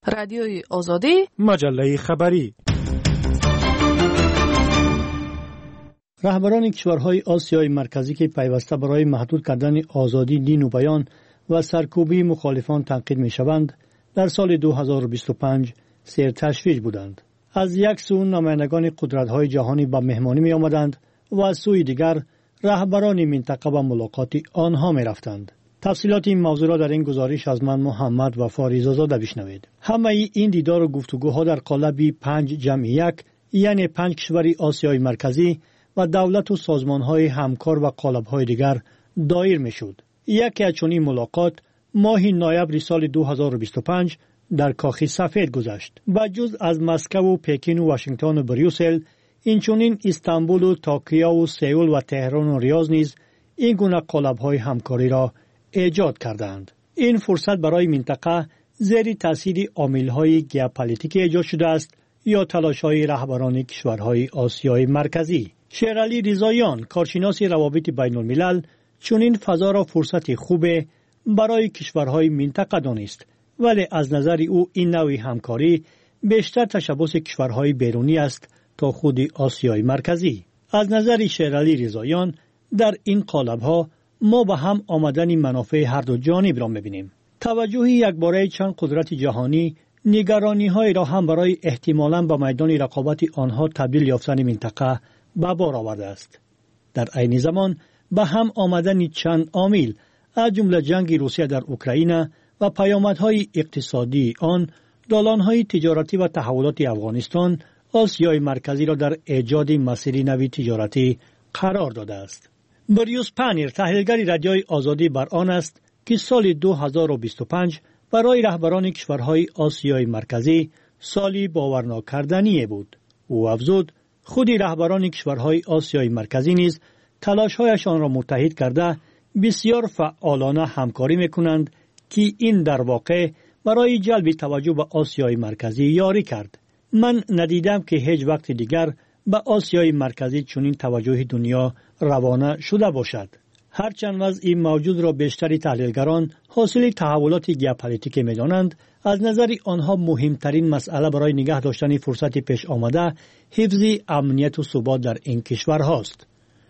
رادیوی آزادی، مجله خبری. رهبران کشورهای آسیای مرکزی که پیوسته برای محدود کردن آزادی دین و بیان و سرکوبی مخالفان تنقید می‌شوند، در سال 2025 سیر تشویش بودند. از یک سو نمایندگان قدرت‌های جهانی به مهمانی می‌آمدند و از سوی دیگر رهبران منطقه به ملاقات آنها می‌رفتند. تفصیلات این موضوع را در این گزارش از من محمد وفا ریزازاده بشنوید. همه این دیدار و گفتگوها در قالب 5+1 یعنی 5 کشور آسیای مرکزی و دولت و سازمان‌های همکار و قالب‌های دیگر دایر می‌شد. یکی از چنین ملاقات ماه نوامبر سال 2025 در کاخ سفید گذشت و جز از مسکو و پکین و واشنگتن و بریوسل، اینچنین استانبول و توکیو و سئول و تهران و ریاض نیز این گونه قالب‌های همکاری را ایجاد کردند. این فرصت برای منطقه زیر تاثیر عامل‌های ژئوپلیتیکی ایجاد شده است یا تلاش‌های رهبران کشورهای آسیای مرکزی. شیرعلی رضاییان، کارشناس روابط بین‌الملل، چنین فضا را فرصت خوب برای کشورهای منطقه دانست، ولی از نظر او این نوع همکاری بیشتر تشبث کشورهای بیرونی است تا خود آسیای مرکزی. از نظر شیرعلی رضاییان در این قالب‌ها ما به هم آمدن منافع هر دو جانب را می‌بینیم. توجه یکباره چند قدرت جهانی نگرانی‌های را هم برای احتمالاً به میدان رقابت آنها تبدیل یافتن منطقه به بار آورده است. در عین زمان به هم آمدن چند عامل از جمله جنگ روسیه در اوکراین و پیامدهای اقتصادی آن، دالان‌های تجارتی و تحولات افغانستان آسیای مرکزی را در ایجاد مسیر نوی تجارتی قرار داده است. بریوس پانیر، تحلیلگر رادیوی آزادی، بر آن است که سال 2025 برای رهبران کشورهای آسیای مرکزی سالی باورناکردنی بود. او افزود خود رهبران کشورهای آسیای مرکزی نیز تلاش‌هایشان را متحد کرده بسیار فعالانه همکاری می‌کنند که این در واقع برای جلب توجه به آسیای مرکزی یاری کرد. من ندیدم که هیچ وقت دیگر به آسیای مرکزی چنین توجه دنیا روانه شده باشد. هرچند وضع موجود را بیشتر تحلیلگران حاصل تحولات ژئوپلیتیکی می‌دانند، از نظر آنها مهمترین مسئله برای نگه داشتن فرصت پیش آمده حفظ امنیت و ثبات در این کشورهاست.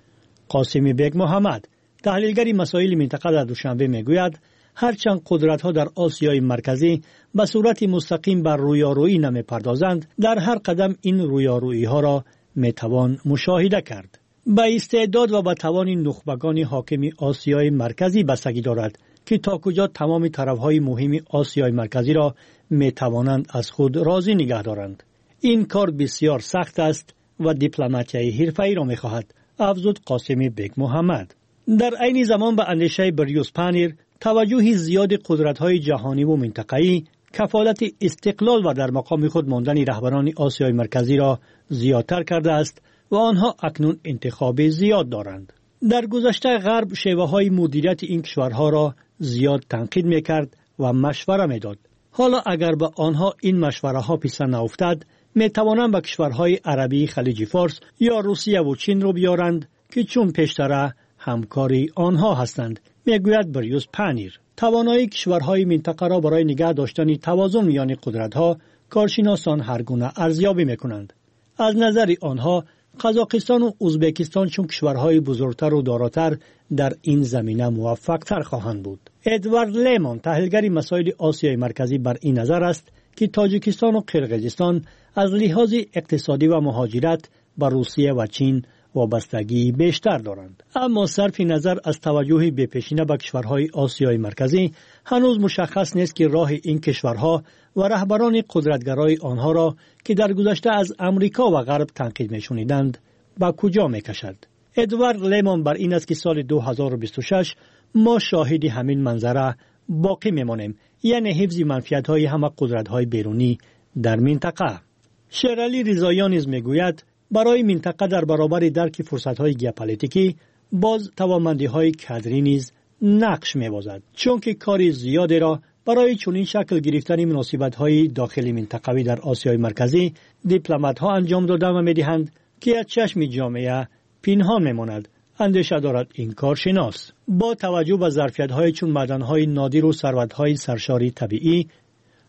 قاسمی بیگ محمد، تحلیلگر مسائل منطقه، در دوشنبه میگوید هرچند قدرت‌ها در آسیای مرکزی به صورت مستقیم بر رویارویی نمی‌پردازند، در هر قدم این رویارویی‌ها را می‌توان مشاهده کرد. به استعداد و به توان نخبگان حاکم آسیای مرکزی بستگی دارد که تا کجا تمام طرف‌های مهم آسیای مرکزی را می‌توانند از خود راضی نگه دارند. این کار بسیار سخت است و دیپلماتیای حرفه‌ای را می‌خواهد، افزود قاسمی بیگ محمد. در عین زمان به اندیشه بریوس پانیر، توجه زیاد قدرت‌های جهانی و منطقه‌ای کفالت استقلال و در مقام خود ماندن رهبران آسیای مرکزی را زیادتر کرده است و آنها اکنون انتخاب زیاد دارند. در گذشته غرب شیوه‌های مدیریت این کشورها را زیاد تنقید می‌کرد و مشوره می‌داد. حالا اگر به آنها این مشوره‌ها پسند نیفتد، می‌توانند به کشورهای عربی خلیج فارس یا روسیه و چین را بیارند که چون پیشتر همکاری آنها هستند، میگوید بریوس پانیر. توانایی کشورهای منطقه را برای نگه داشتن توازن میان قدرت‌ها کارشناسان هر گونه ارزیابی می‌کنند. از نظر آنها قزاقستان و ازبکستان چون کشورهای بزرگتر و داراتر در این زمینه موفق‌تر خواهند بود. ادوارد لیمون، تحلیلگر مسائل آسیای مرکزی، بر این نظر است که تاجیکستان و قرقیزستان از لحاظ اقتصادی و مهاجرت به روسیه و چین وابستگی بیشتر دارند. اما صرف نظر از توجه به پیشینه به کشورهای آسیای مرکزی، هنوز مشخص نیست که راه این کشورها و رهبران قدرتگرای آنها را که در گذشته از امریکا و غرب تنقید می‌شنیدند به کجا می‌کشد. ادوارد لیمون بر این است که سال 2026 ما شاهد همین منظره باقی می‌مانیم، یعنی حفظ منفعت‌های همه قدرت‌های بیرونی در منطقه. شیرعلی رضاییان نیز می‌گوید برای منطقه در برابر درک فرصت‌های ژئوپلیتیکی باز توانمندی‌های کادری نیز نقش می‌بازد، چون که کار زیادی را برای چنین شکل گرفتن مناسبت‌های داخلی منطقوی در آسیای مرکزی دیپلمات‌ها انجام دادند و می‌دهند که از چشم جامعه پنهان می‌ماند. اندیشه دارد این کارشناس. با توجه به ظرفیت‌های چون معدن‌های نادر و ثروت‌های سرشاری طبیعی،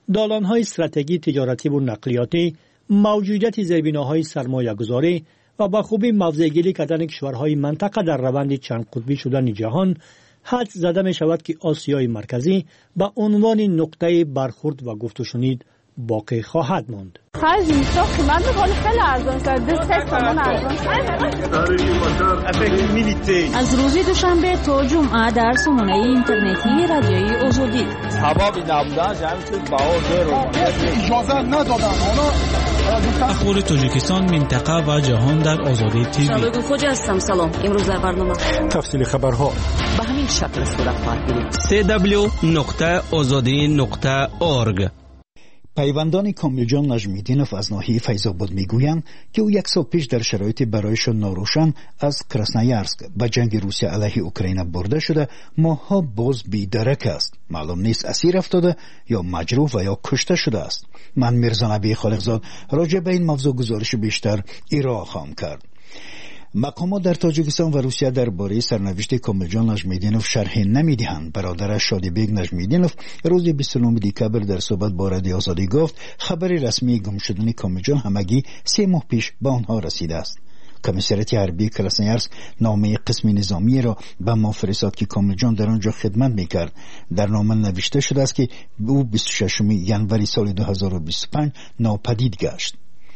دالان‌های استراتژی تجارتی و نقلیاتی، موجودیت زیربناهای سرمایه‌گذاری و با خوبی موضع‌گیری کردن کشورهای منطقه در روند چند قطبی شدن جهان، حدس زده می شود که آسیای مرکزی به عنوان نقطه برخورد و گفت و شنید باقی خواهد ماند. از روز دوشنبه تا جمعه در سامانه اینترنتی رادیوی آزادی. اخبار تاجیکستان، منطقه و جهان در آزادی تیوی. شبکه خوج هستم. سلام. امروز در برنامه تفصیل خبرها به همین شکل صورت خواهد گرفت. www.azadi.org. پیوندان کاملجان نجمیدینوف از ناحیه فیض‌آباد میگویند که او یک سال پیش در شرایط برایشان ناروشن از کراسنایارسک به جنگ روسیه علیه اوکراین برده شده، ماها باز بی‌درک است. معلوم نیست اسیر افتاده یا مجروح و یا کشته شده است. من میرزا نبی خالقزاد راجع به این موضوع گزارش بیشتر ارائه خواهم کرد. مقامات در تاجیکستان و روسیه درباره سرنوشت کاملجان نجمیدینوف شرح نمیدهند. برادرش شادیبگ نجمیدینوف روز 29 دکبر در صحبت با رادیو آزادی گفت خبر رسمی گم شدن کاملجان همگی 3 ماه پیش به آنها رسیده است. کمیسریت حربی کراسنایارسک نامه قسم نظامی را به ما فرستاد که کاملجان در آنجا خدمت میکرد. در نامه نوشته شده است که او 26 ژانویه سال 2025 ناپدید گشت.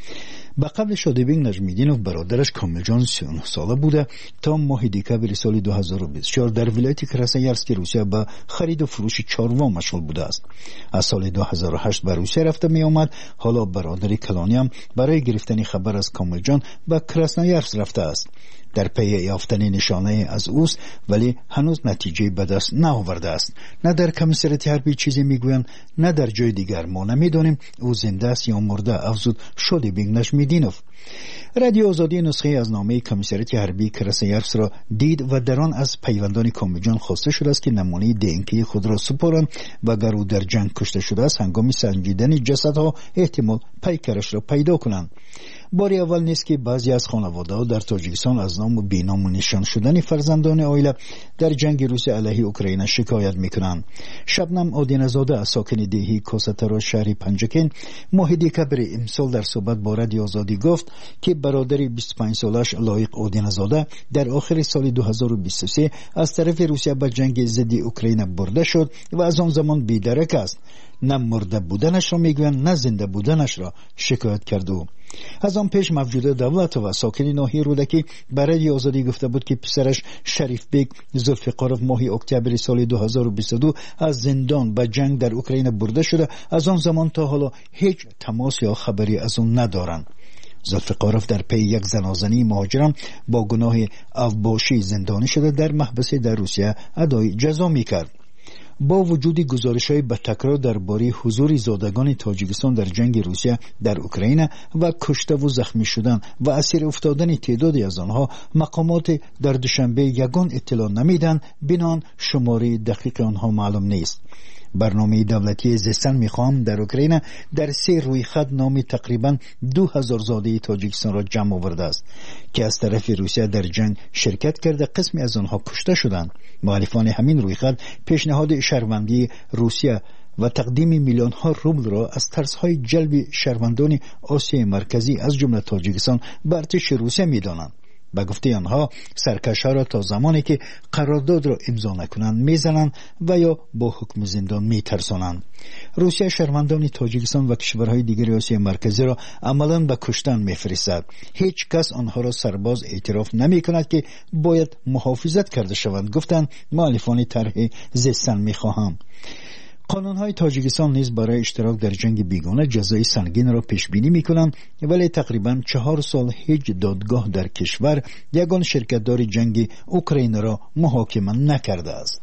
به قبل شادیبگ نجمیدینوف برادرش کاملجان 39 ساله بوده تا ماه دکبر سال 2024 در ولایت کراسنایارسک روسیه به خرید و فروش چاروا مشغول بوده است. از سال 2008 به روسیه رفته می آمد. حالا برادر کلانی هم برای گرفتن خبر از کاملجان به کراسنایارسک رفته است. در پی یافتن نشانه از اوست، ولی هنوز نتیجه به دست نآورده است. نه در کمیسریت حربی چیزی میگویند، نه در جای دیگر. ما نمیدانیم او زنده است یا مرده، افزود شادیبگ نجمیدینوف. رادیو آزادی نسخه از نامه کمیسریت حربی کراسنایارسک را دید و در آن از پیوندان کاملجان خواسته شده است که نمونه دینکی خود را سپارند و اگر او در جنگ کشته شده است هنگام سنجیدن جسدها احتمال پیکرش را پیدا کنند. باری اول نیست که بعضی از خانواده‌ها در تاجیکستان از نام و بینام و نشان شدن فرزندان عائله در جنگ روسیه علیه اوکراین شکایت میکنند. شبنم آدینزاده از ساکن دهی کاسترا شهر پنجکین ماه دکبر امسال در صحبت با رادیو آزادی گفت که برادر 25 سالش لایق آدینزاده در آخر سال 2023 از طرف روسیه به جنگ ضد اوکراین برده شد و از آن زمان بی‌درک است. نه مرده بودنش را میگویند نه زنده بودنش را شکایت کرد. او از آن پیش موجود دولت و ساکن ناحیه رودکی برای آزادی گفته بود که پسرش شریف بیگ ذوالفقارov ماه اکتبر سال 2022 از زندان به جنگ در اوکراین برده شده. از آن زمان تا حالا هیچ تماس یا خبری از اون ندارند. ذوالفقارov در پی یک زنازنی مهاجران با گناه اوباشی زندانی شده در محبس در روسیه ادای جزا میکرد. با وجود گزارش‌های به تکرار درباره حضور زادگان تاجیکستان در جنگ روسیه در اوکراین و کشته و زخمی شدن و اسیر افتادن تعدادی از آنها، مقامات در دوشنبه یگان اطلاع نمیدن، بنان شماره دقیق آنها معلوم نیست. برنامه دولتی زیستن میخوام در اوکراین در 3 رویخط نام تقریبا 2000 زاده تاجیکستان را جمع آورده است که از طرف روسیه در جنگ شرکت کرده. قسمی از آنها کشته شدند. مخالفان همین رویخط پیشنهاد شهروندی روسیه و تقدیم میلیون ها روبل را از ترس‌های جلب شهروندان آسیای مرکزی از جمله تاجیکستان به ارتش روسیه می‌دانند. به گفته آنها سرکش‌ها را تا زمانی که قرارداد را امضا نکنند میزنند و یا با حکم زندان میترسانند. روسیه شهروندان تاجیکستان و کشورهای دیگر آسیای مرکزی را عملاً به کشتن میفرستد. هیچ کس آنها را سرباز اعتراف نمی‌کند که باید محافظت کرده شوند، گفتند مؤلفان طرح زیستن می‌خواهم. قانون‌های تاجیکستان نیز برای اشتراک در جنگ بیگانه جزای سنگین را پیش بینی می‌کنند، ولی تقریباً 4 سال هیچ دادگاه در کشور یگان شرکت‌دار جنگ اوکراین را محاکمه نکرده است.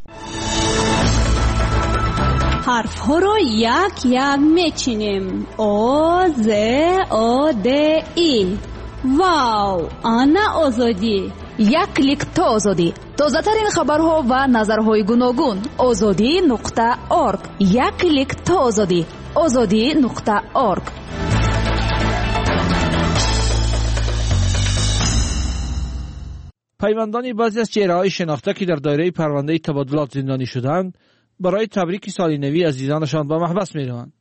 حرف‌ها را یک یک می‌چینیم. او ز او د ای. واو، آنا آزادی. یک کلیک تا آزادی. تازه ترین خبرها و نظرهای گوناگون. azadi.org. یک کلیک تا آزادی. azadi.org. پیوندان بعضی از چهره‌های شناخته که در دایره پرونده تبادلات زندانی شدند برای تبریک سال نوی عزیزانشان به محبس می‌روند.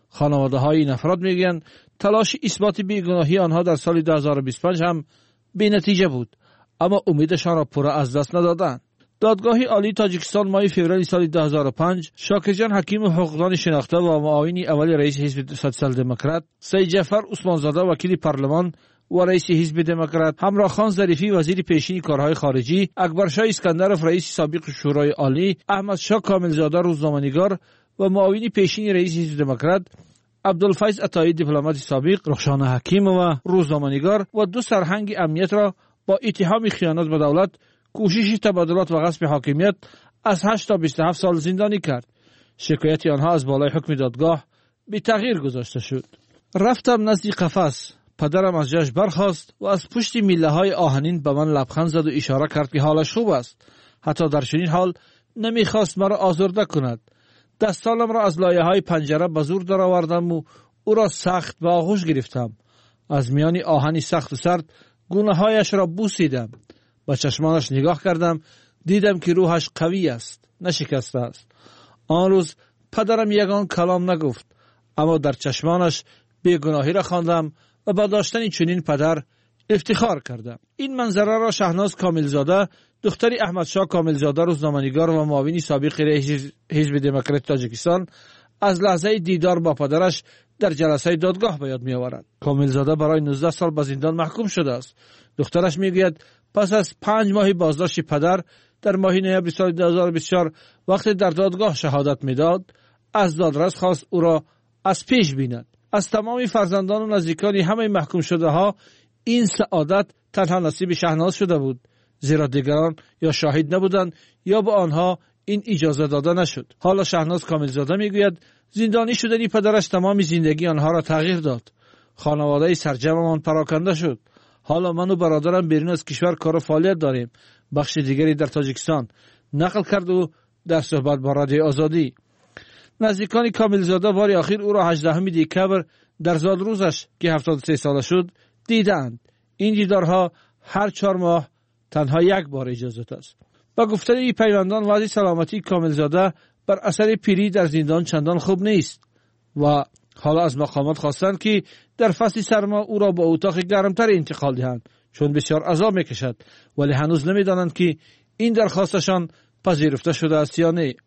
خانواده های این افراد میگویند تلاش اثبات بیگناهی آنها در سال 2025 هم بی نتیجه بود، اما امیدشان را پورا از دست ندادند. دادگاه عالی تاجیکستان ماه فوریه سال 2005 شاکرجان حکیم حقوقدان شناخته و معاون اول رئیس حزب سوسیال دموکرات، سید جعفر عثمانزاده وکیل پارلمان و رئیس حزب دموکرات، همراه خان ظریفی وزیر پیشین کارهای خارجی، اکبرشاه اسکندرов رئیس سابق شورای عالی، احمد شاه کاملزاده روزنامه‌نگار و معاون پیشین رئیس حزب دموکرات، عبدالفیض عطایی دیپلمات سابق، رخشان حکیم و روزنامه‌نگار و دو سرهنگ امنیت را با اتهام خیانت به دولت، کوشش تبادلات و غصب حاکمیت از 8 تا 27 سال زندانی کرد. شکایت آنها از بالای حکم دادگاه بی تغییر گذاشته شد. رفتم نزد قفس. پدرم از جاش برخاست و از پشت میله های آهنین به من لبخند زد و اشاره کرد که حالش خوب است. حتی در چنین حال نمیخواست مرا آزرده کند. دستانم را از لایه های پنجره به زور درآوردم و او را سخت به آغوش گرفتم. از میان آهنی سخت و سرد گونه هایش را بوسیدم. با چشمانش نگاه کردم، دیدم که روحش قوی است، نشکسته است. آن روز پدرم یگان کلام نگفت، اما در چشمانش بیگناهی را خواندم و با داشتن چنین پدر افتخار کردم. این منظره را شهناز کاملزاده، دختر احمد شاه کاملزاده روزنامه‌نگار و معاون سابق رئیس حزب دموکرات تاجیکستان از لحظه دیدار با پدرش در جلسه دادگاه به یاد می‌آورد. کاملزاده برای 19 سال به زندان محکوم شده است. دخترش میگوید پس از 5 ماه بازداشت پدر در ماه نوامبر سال 2024 وقتی در دادگاه شهادت میداد، از دادرس خواست او را از پیش بیند. از تمام فرزندان و نزدیکان همه محکوم شده ها این سعادت تنها نصیب شهناز شده بود، زیرا دیگران یا شاهد نبودند یا به آنها این اجازه داده نشد. حالا شهناز کاملزاده میگوید زندانی شدن پدرش تمام زندگی آنها را تغییر داد. خانواده سرجممان پراکنده شد. حالا من و برادرم بیرون از کشور کار و فعالیت داریم. بخش دیگری در تاجیکستان نقل کرد و در صحبت با رادیو آزادی. نزدیکان کاملزاده بار اخیر او را 18 دکبر در زادروزش که 73 ساله شد دیدند. این دیدارها هر 4 ماه تنها یک بار اجازه است. با گفته این پیوندان وضع سلامتی کاملزاده بر اثر پیری در زندان چندان خوب نیست و حالا از مقامات خواستند که در فصل سرما او را به اتاق گرمتر انتقال دهند، چون بسیار عذاب میکشد، ولی هنوز نمیدانند که این درخواستشان پذیرفته شده است یا نه.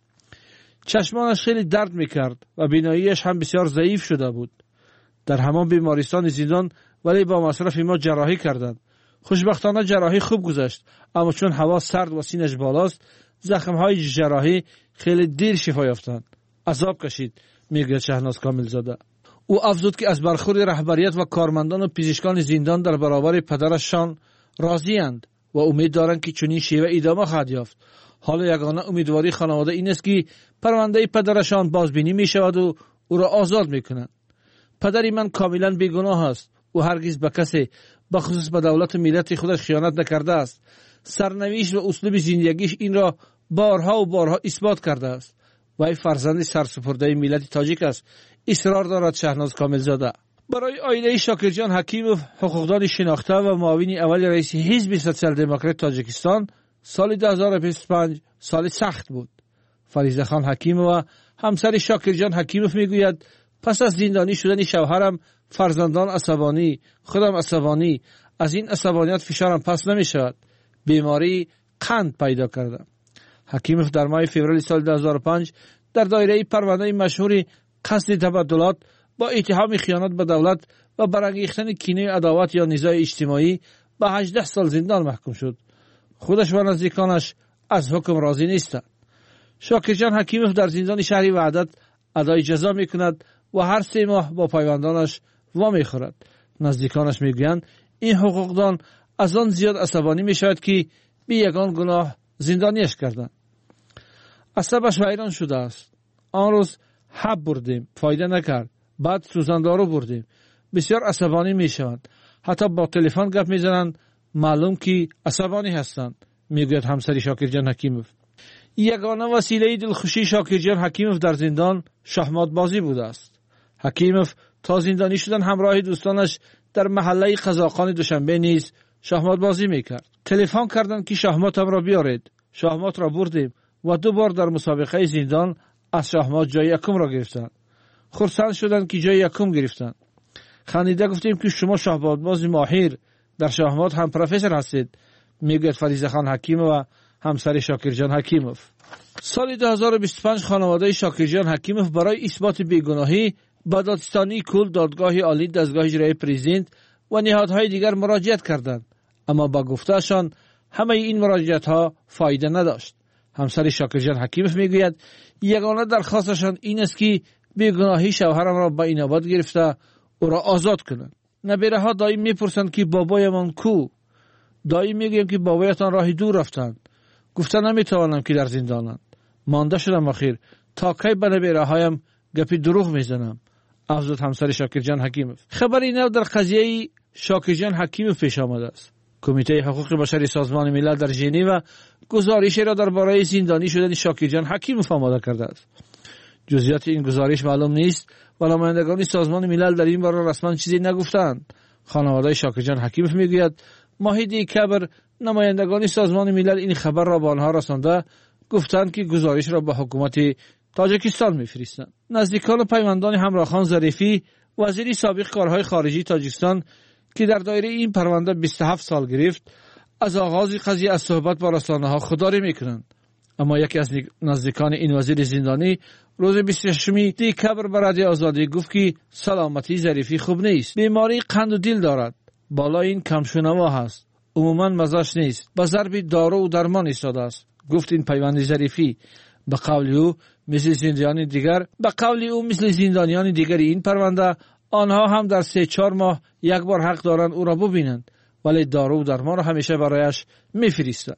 چشمانش خیلی درد میکرد و بیناییش هم بسیار ضعیف شده بود. در همان بیمارستان زندان ولی با مصرف ما جراحی کردند. خوشبختانه جراحی خوب گذشت، اما چون هوا سرد و سینش بالاست، زخم‌های جراحی خیلی دیر شفا یافتند. عذاب کشید، میگه شهناز کاملزاده. او افزود که از برخورد رهبریت و کارمندان و پزشکان زندان در برابر پدرشان راضی‌اند و امید دارند که چنین شیوه ادامه خواهد یافت. حالا یگانه امیدواری خانواده این است که پرونده پدرشان بازبینی می شود و او را آزاد می کنند. پدری من کاملا بیگناه است و هرگز به کسی بخصوص به دولت و ملت خودش خیانت نکرده است. سرنوشت و اسلوب زندگیش این را بارها و بارها اثبات کرده است. وی فرزند سرسپرده ملت تاجیک است، اصرار دارد شهناز کاملزاده. برای عائله شاکرجان حکیمov حقوقدان شناخته و معاون اول رئیس حزب سوسیال دموکرات تاجیکستان سال 2025 سال سخت بود. فریضه خان حکیمov و همسر شاکرجان حکیمov میگوید پس از زندانی شدن شوهرم فرزندان عصبانی، خودم عصبانی، از این عصبانیت فشارم پس نمی شود. بیماری قند پیدا کردم. حکیمov در ماه فوریه سال 2005 در دایره پرونده مشهور قصد تبادلات با اتهام خیانت به دولت و برانگیختن کینه عداوت یا نزاع اجتماعی به 18 سال زندان محکوم شد. خودش و نزدیکانش از حکم راضی نیستند. شاکرجان حکیمov در زندان شهری وحدت ادای جزا میکند و هر 3 ماه با پیوندانش وا میخورد. نزدیکانش میگویند این حقوقدان از آن زیاد عصبانی میشود که بی یگان گناه زندانیش کردند. عصبش ویران شده است. آن روز حب بردیم، فایده نکرد. بعد سوزندارو بردیم، بسیار عصبانی میشوند. حتی با تلفن گپ میزنند، معلوم که عصبانی هستند، میگوید همسر شاکرجان حکیمov. یگانه وسیله دلخوشی شاکرجان حکیمov در زندان شахمات بازی بوده است. حکیمov تا زندانی شدن همراه دوستانش در محله قزاقان دوشنبه نیز شахمات بازی میکرد. تلفن کردند که شахماتم را بیارید. شахمات را بردیم و 2 بار در مسابقه زندان از شахمات جای یکم را گرفتند. خرسند شدند که جای یکم گرفتند. خندیده گفتیم که شما شهبازباز ماهر در شахمات هم پروفسور هستید، میگوید فریضه خان حکیم و همسر شاکرجان حکیموف. سال 2025 خانواده شاکرجان حکیموف برای اثبات بیگناهی به دادستانی کل، دادگاه عالی، دستگاه اجرایی پرزیدنت و نهادهای دیگر مراجعت کردند، اما با گفتهشان همه این مراجعت ها فایده نداشت. همسر شاکرجان حکیموف میگوید یگانه درخواستشان این است که بیگناهی شوهرم را به اینابت گرفته او را آزاد کنند. نبیره ها دائم میپرسند که بابایمان کو؟ دائم میگویم که بابایتان راهی دور رفتند. گفتن نمیتوانم که در زندانند. مانده شدم اخیر تا کی به نبیره هایم گپی دروغ میزنم. افزود همسر شاکرجان حکیموف. خبری نو در قضیه شاکرجان حکیموف پیش آمده است. کمیته حقوق بشر سازمان ملل در ژنو گزارشی را درباره زندانی شدن شاکرجان حکیموف آماده کرده است. جزئیات این گزارش معلوم نیست و نمایندگان سازمان ملل در این باره رسما چیزی نگفتند. خانواده شاکرجان حکیموف میگوید ماه دکبر نمایندگان سازمان ملل این خبر را به آنها رسانده گفتند که گزارش را به حکومت تاجیکستان میفرستند. نزدیکان و پیوندان همراهخان ظریفی، وزیر سابق کارهای خارجی تاجیکستان که در دایره این پرونده 27 سال گرفت، از آغاز قضیه از صحبت با رسانه‌ها خودداری میکنند. اما یکی از نزدیکان این وزیر زندانی روز 26 دکبر به رادیو آزادی گفت که سلامتی ظریفی خوب نیست، بیماری قند و دل دارد، بالا این کمشونما هست، عموما مزاج نیست، به ضرب دارو و درمان ایستاده است. گفت این پیوند ظریفی به قول او مثل زندانیان دیگر این پرونده آنها هم در 3-4 ماه یک بار حق دارند او را ببینند، ولی دارو و درمان را همیشه برایش میفرستند.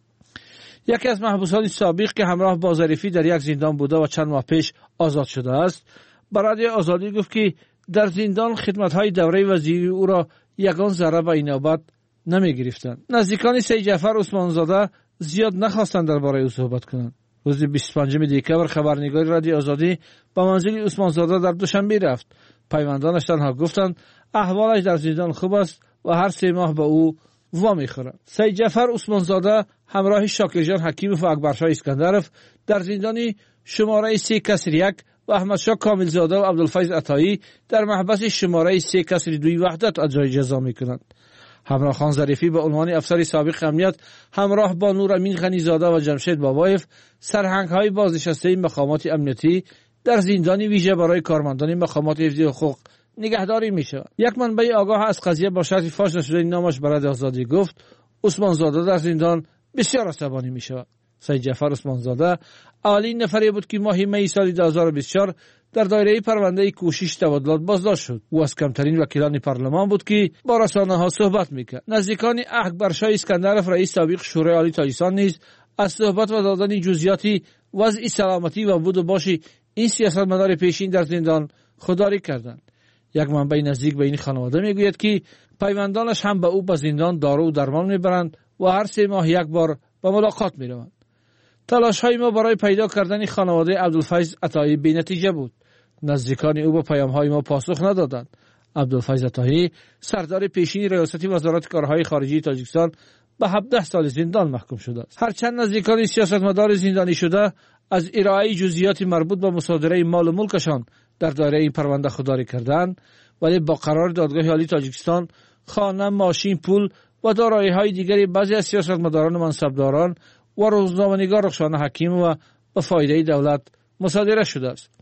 یکی از محبوسان سابق که همراه با ظریفی در یک زندان بوده و چند ماه پیش آزاد شده است، به رادیو آزادی گفت که در زندان خدمت‌های دوره وزیری او را یگان ذره به اینابت نمی‌گرفتند. نزدیکان سید جعفر عثمانزاده زیاد نخواستند درباره او صحبت کنند. روز 25 دکبر خبرنگار رادیو آزادی به منزل عثمانزاده در دوشنبه رفت. پیوندانش تنها گفتند احوالش در زندان خوب است و هر 3 ماه به او وامی خورند. سید جعفر عثمانزاده همراه شاکرجان حکیموف و اکبرشاه اسکندرف در زندان شماره 3/1 و احمدشاه کاملزاده و عبدالفیض عطایی در محبس شماره 3/2 وحدت اجرای جزا میکنند. همراه خان ظریفی به عنوان افسر سابق امنیت همراه با نورامین غنیزاده و جمشید بابایف سرهنگ‌های بازنشسته مقامات امنیتی در زندان ویژه برای کارمندان مقامات حفظ حقوق نگهداری میشود. یک منبع آگاه از قضیه با شرط فاش نشدن نامش برای آزادی گفت عثمانزاده در زندان بسیار عصبانی میشود. سید جعفر عثمانزاده اولین نفری بود که ماه می سال 2024 در دایره پرونده کوشش تبادلات بازداشت شد. او از کمترین وکیلان پارلمان بود که با رسانه‌ها صحبت میکرد. نزدیکان اکبرشاه اسکندرف رئیس سابق شورای عالی تاجیکستان نیز از صحبت و دادن جزئیات وضع سلامتی و بود و باش این سیاستمدار پیشین در زندان خودداری کردند. یک منبع نزدیک به این خانواده میگوید که پیوندانش هم به او به زندان دارو و درمان میبرند و هر 3 ماه یک بار به ملاقات میروند. تلاش‌های ما برای پیدا کردن خانواده عبدالفیض عطایی بی‌نتیجه بود. نزدیکان او به پیام‌های ما پاسخ ندادند. عبدالفیض عطایی سردار پیشین ریاست وزارت کارهای خارجی تاجیکستان به 17 سال زندان محکوم شده است. هرچند نزدیکان سیاستمدار زندانی شده از ارائه جزئیات مربوط به مصادره مال و ملکشان در دایره این پرونده خودداری کردند، ولی با قرار دادگاه عالی تاجیکستان خانه، ماشین، پول و دارایی‌های دیگری بعضی از سیاستمداران و منصبداران و روزنامه‌نگار رخشان حکیم و به فایده دولت مصادره شده است.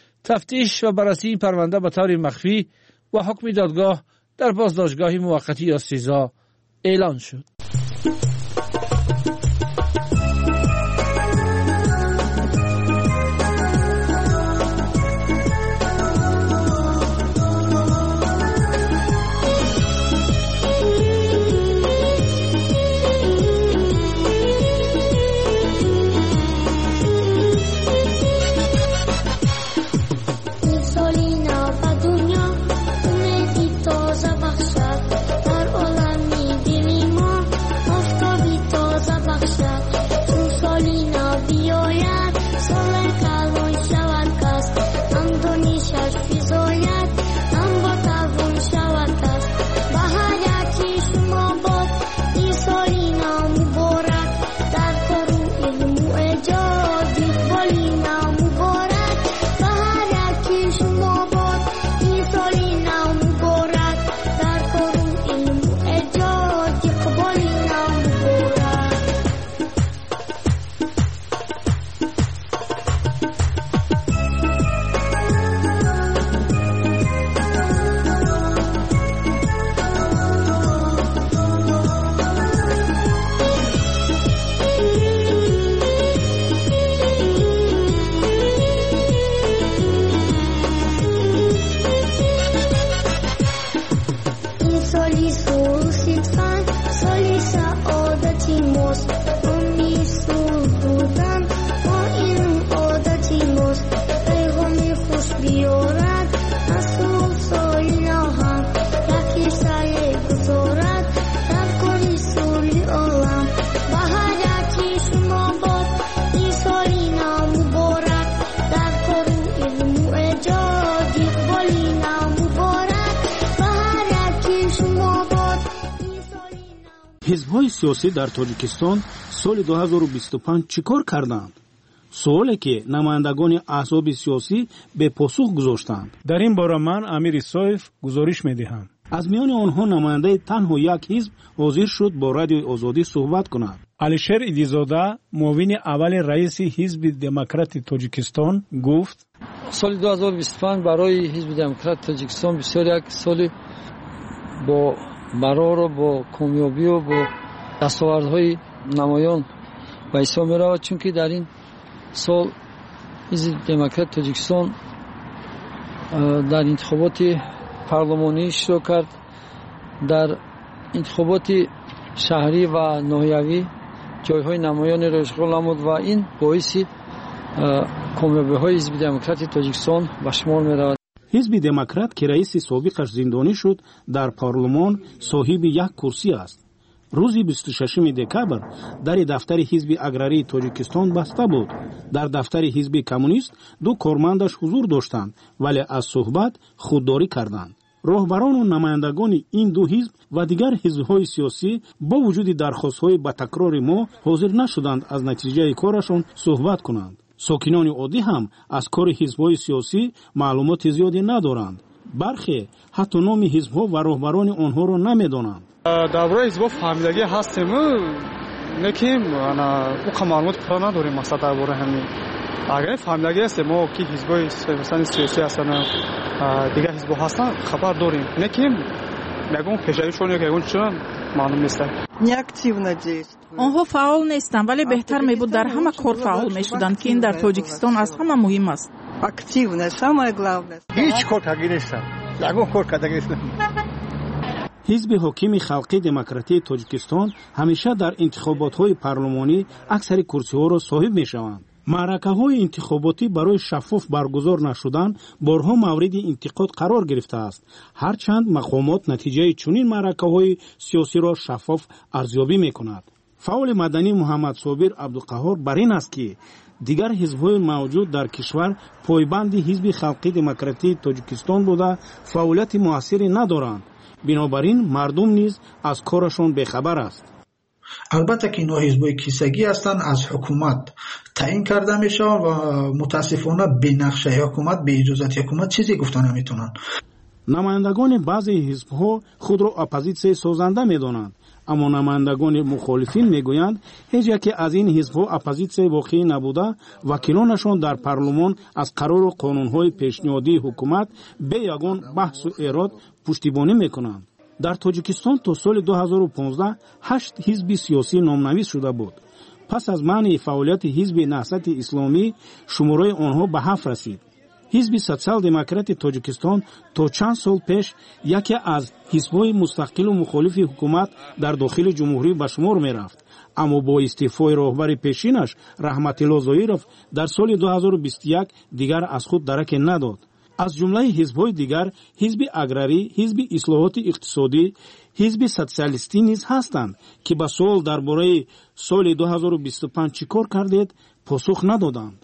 تفتیش و بررسی این پرونده به طور مخفی و حکم دادگاه در بازداشتگاه موقتی یا سزا اعلان شد. حزب‌های سیاسی در تاجیکستان سال 2025 چیکار کردند؟ سوالی که نمایندگان احزاب سیاسی به پاسخ گذاشتند. در این باره من امیر سایف گزارش می‌دهم. از میان آنها نماینده تنها یک حزب حاضر شد با رادیوی آزادی صحبت کند. علیشیر ایدیزاده معاون اول رئیس حزب دموکرات تاجیکستان گفت سال 2025 برای حزب دموکرات تاجیکستان بسیار یک سال با برار و با کامیابی و با دستاوردهای نمایان به حساب می‌رود، چون که در این سال حزب دموکرات تاجیکستان در انتخابات پارلمانی اشتراک کرد، در انتخابات شهری و ناحیوی جایهای نمایانی را اشغال نمود و این باعث کامیابی‌های حزب دموکرات تاجیکستان به شمار می‌رود. حزب دموکرات که رئیس سابقش زندانی شد در پارلمان صاحب یک کرسی است. روز 26 دکبر در دفتر حزب اگراری تاجیکستان بسته بود. در دفتر حزب کمونیست دو کارمندش حضور داشتند ولی از صحبت خودداری کردند. راهبران و نمایندگان این دو حزب و دیگر حزب‌های سیاسی با وجود درخواست‌های با تکرار ما حاضر نشدند از نتیجه کارشان صحبت کنند. ساکنان عادی هم از کار حزب‌های سیاسی معلومات زیادی ندارند. برخی حتی نام حزب‌ها و راهبران آنها را نمی‌دانند. درباره حزب‌ها فهمیدگی هستیم، نکیم او معلومات پورا نداریم. مثلا درباره همین اگر فهمیدگی هست ما که حزب‌های سیاسی هستند دیگر حزب‌ها هستند خبر داریم. نکیم میگم پیشایشون یکون چون معلوم نیست. آنها فعال نیستند ولی بهتر میبود در همه کار فعال میشدند که این در تاجیکستان از همه مهم است. هیچ کار کردی نیستند. یگان کار کردی نیستند. حزب حاکم خلقی دموکراتی تاجیکستان همیشه در انتخابات‌های پارلمانی اکثر کرسی‌ها را صاحب می‌شوند. معرکه‌های انتخاباتی برای شفاف برگزار نشدن بارها مورد انتقاد قرار گرفته است. هرچند مقامات نتیجه چنین معرکه‌های سیاسی را شفاف ارزیابی می‌کند. فعال مدنی محمد صابر عبدالقهار بر این است که دیگر حزب‌های موجود در کشور پایبند حزب خلقی دموکراتی تاجیکستان بوده فعالیت موثری ندارند. بنابراین مردم نیز از کارشان بخبر است. البته که اینا حزب‌های کیسگی هستند، از حکومت تعیین کرده میشه و متاسفانه به نقشه حکومت، به اجازت حکومت چیزی گفتن نمیتونن. نمایندگان بعضی حزب‌ها خود را اپوزیسیون سازنده میدانند، اما نمایندگان مخالفین میگویند هیچ یکی از این حزب‌ها اپوزیسیون واقعی نبوده. وکیلانشان در پارلمان از قرار و قانون‌های پیشنهادی حکومت به یگان بحث و ایراد پشتیبانی میکنند. در تاجیکستان تا سال 2015 8 حزب سیاسی نامنویس شده بود. پس از منع فعالیت حزب نهضت اسلامی شماره آنها به 7 رسید. حزب سوسیال دموکرات تاجیکستان تا چند سال پیش یکی از حزب‌های مستقل و مخالف حکومت در داخل جمهوری به شمار می‌رفت، اما با استعفای راهبر پیشینش رحمت الله ظاهرов در سال 2021 دیگر از خود درک نداد. از جمله حزب‌های دیگر حزب اگراری، حزب اصلاحات اقتصادی، حزب سوسیالیستی نیز هستند که به سوال درباره سال 2025 چیکار کردید پاسخ ندادند.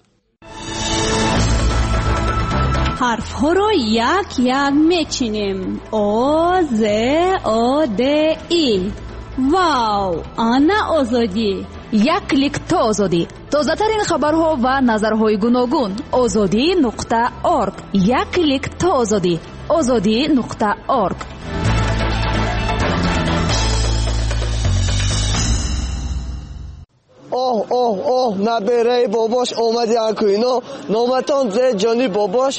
حرف ها رو یک یک میچینیم. آ ز آ د ای. واو، آنا آزادی. یک کلیک تا آزادی. تازه ترین خبرها و نظرهای گوناگون. azadi.org. یک کلیک تا آزادی. azadi.org. اوه نبره باباش اومدی اکوینو نومتان زه جانی باباش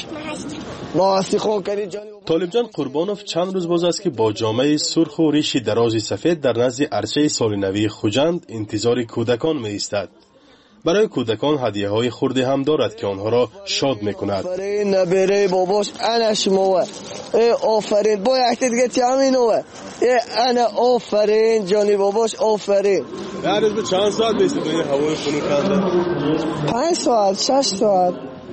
طالب جان قربانوف چند روز باز است که با جامعه سرخ و ریش دراز سفید در نزد عرصه سال نوی خوجند انتظار کودکان می ایستد. برای کودکان هدیه های خرده هم دارد که آنها را شاد می کند. آفرین نبره باباش انا شموه آفرین با یک دیگه تیامینوه انا آفرین جانی باباش آفرین. بعد از به چند ساعت بیسته به هوای خونو کنده؟ 5 ساعت 6 ساعت.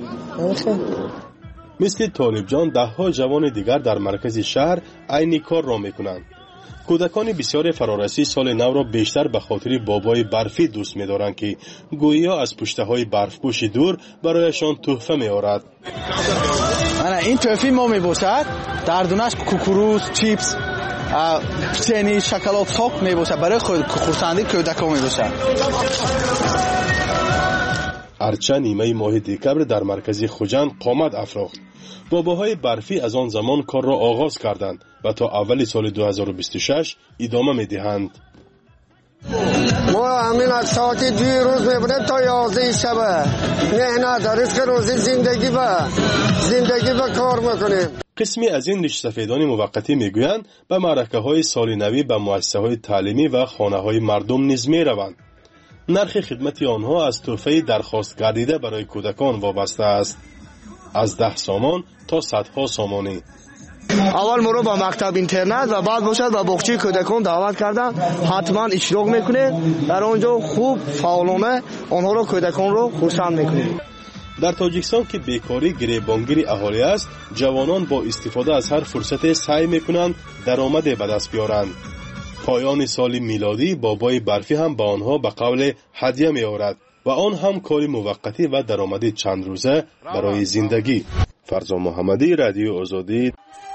مثل طالب جان ده ها جوان دیگر در مرکز شهر عین کار را می کنند. کودکان بسیار فرارسی سال نو را بیشتر به خاطر بابای برفی دوست می دارند که گویا از پشته های برفپوش دور برایشان تحفه می آورد. این تحفه ما می باشد دردونش کوکروز، چیپس چنین شکلات ساخت میباشه برای خورسندی کودکان میباشه. هرچند نیمه ماه دکبر در مرکز خوجند قامت افراخت. باباهای برفی از آن زمان کار را آغاز کردند و تا اول سال 2026 ادامه میدهند. ما همین از ساعت 2 روز میبودیم تا 11 شب. مهنت رزق روزی زندگی به کار میکنیم. قسمی از این ریش سفیدان موقتی میگویند به معرکه های سال نوی به مؤسسه های تعلیمی و خانه های مردم نیز میروند. نرخ خدمت آنها از تحفه درخواست گردیده برای کودکان وابسته است. از 10 سامان تا صدها سامانی. اول ما رو با مکتب اینترنت و بعد باشد و باغچه کودکان دعوت کردن، حتما اشتراک میکنه. در اونجا خوب فعالانه آنها رو کودکان رو خرسند میکنه. در تاجیکستان که بیکاری گریبانگیر اهالی است، جوانان با استفاده از هر فرصت سعی میکنند درآمد به دست بیارند. پایان سال میلادی بابای برفی هم به آنها به قول هدیه میآورد و آن هم کاری موقتی و درآمدی چند روزه برای زندگی. فرزان محمدی، رادیو آزادی.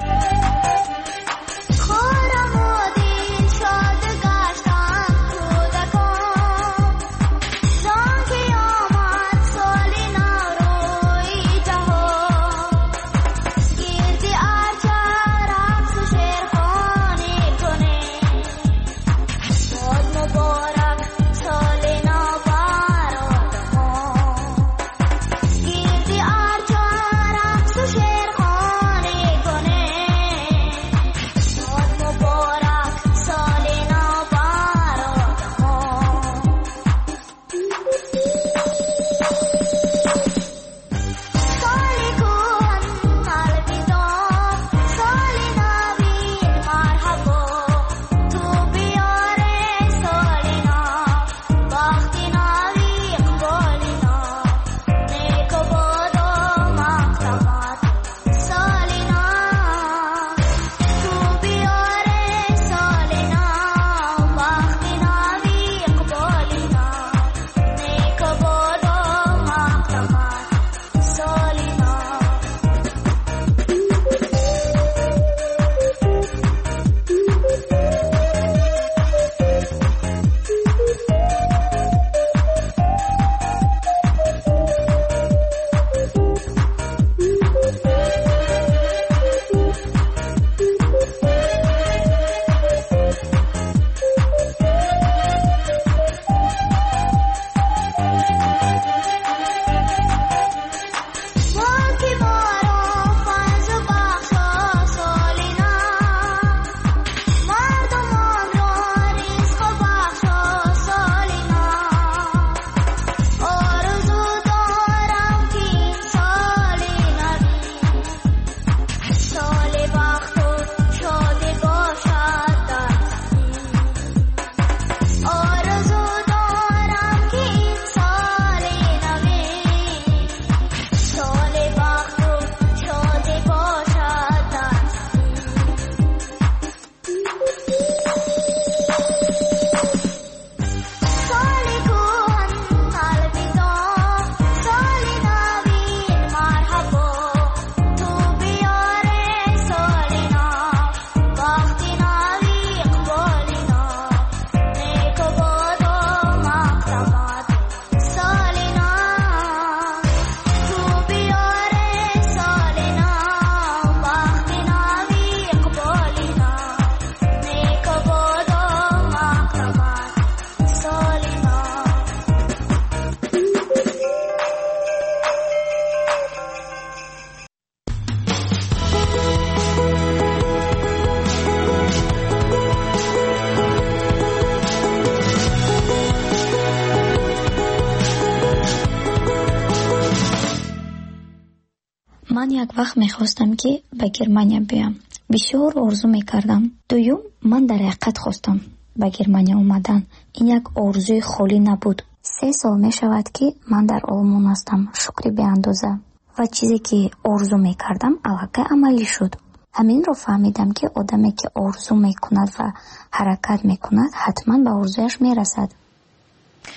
من یک وقت میخواستم که به گرمانیا بیام. بسیار آرزو میکردم. دوم من در حقیقت خواستم به گرمانیا اومدن. این یک آرزوی خالی نبود. 3 سال میشود که من در آلمان هستم. شکری به اندازه. و چیزی که آرزو میکردم الحقیقت عملی شد. همین رو فهمیدم که آدمی که آرزو میکند و حرکت میکند حتما به آرزویش میرسد.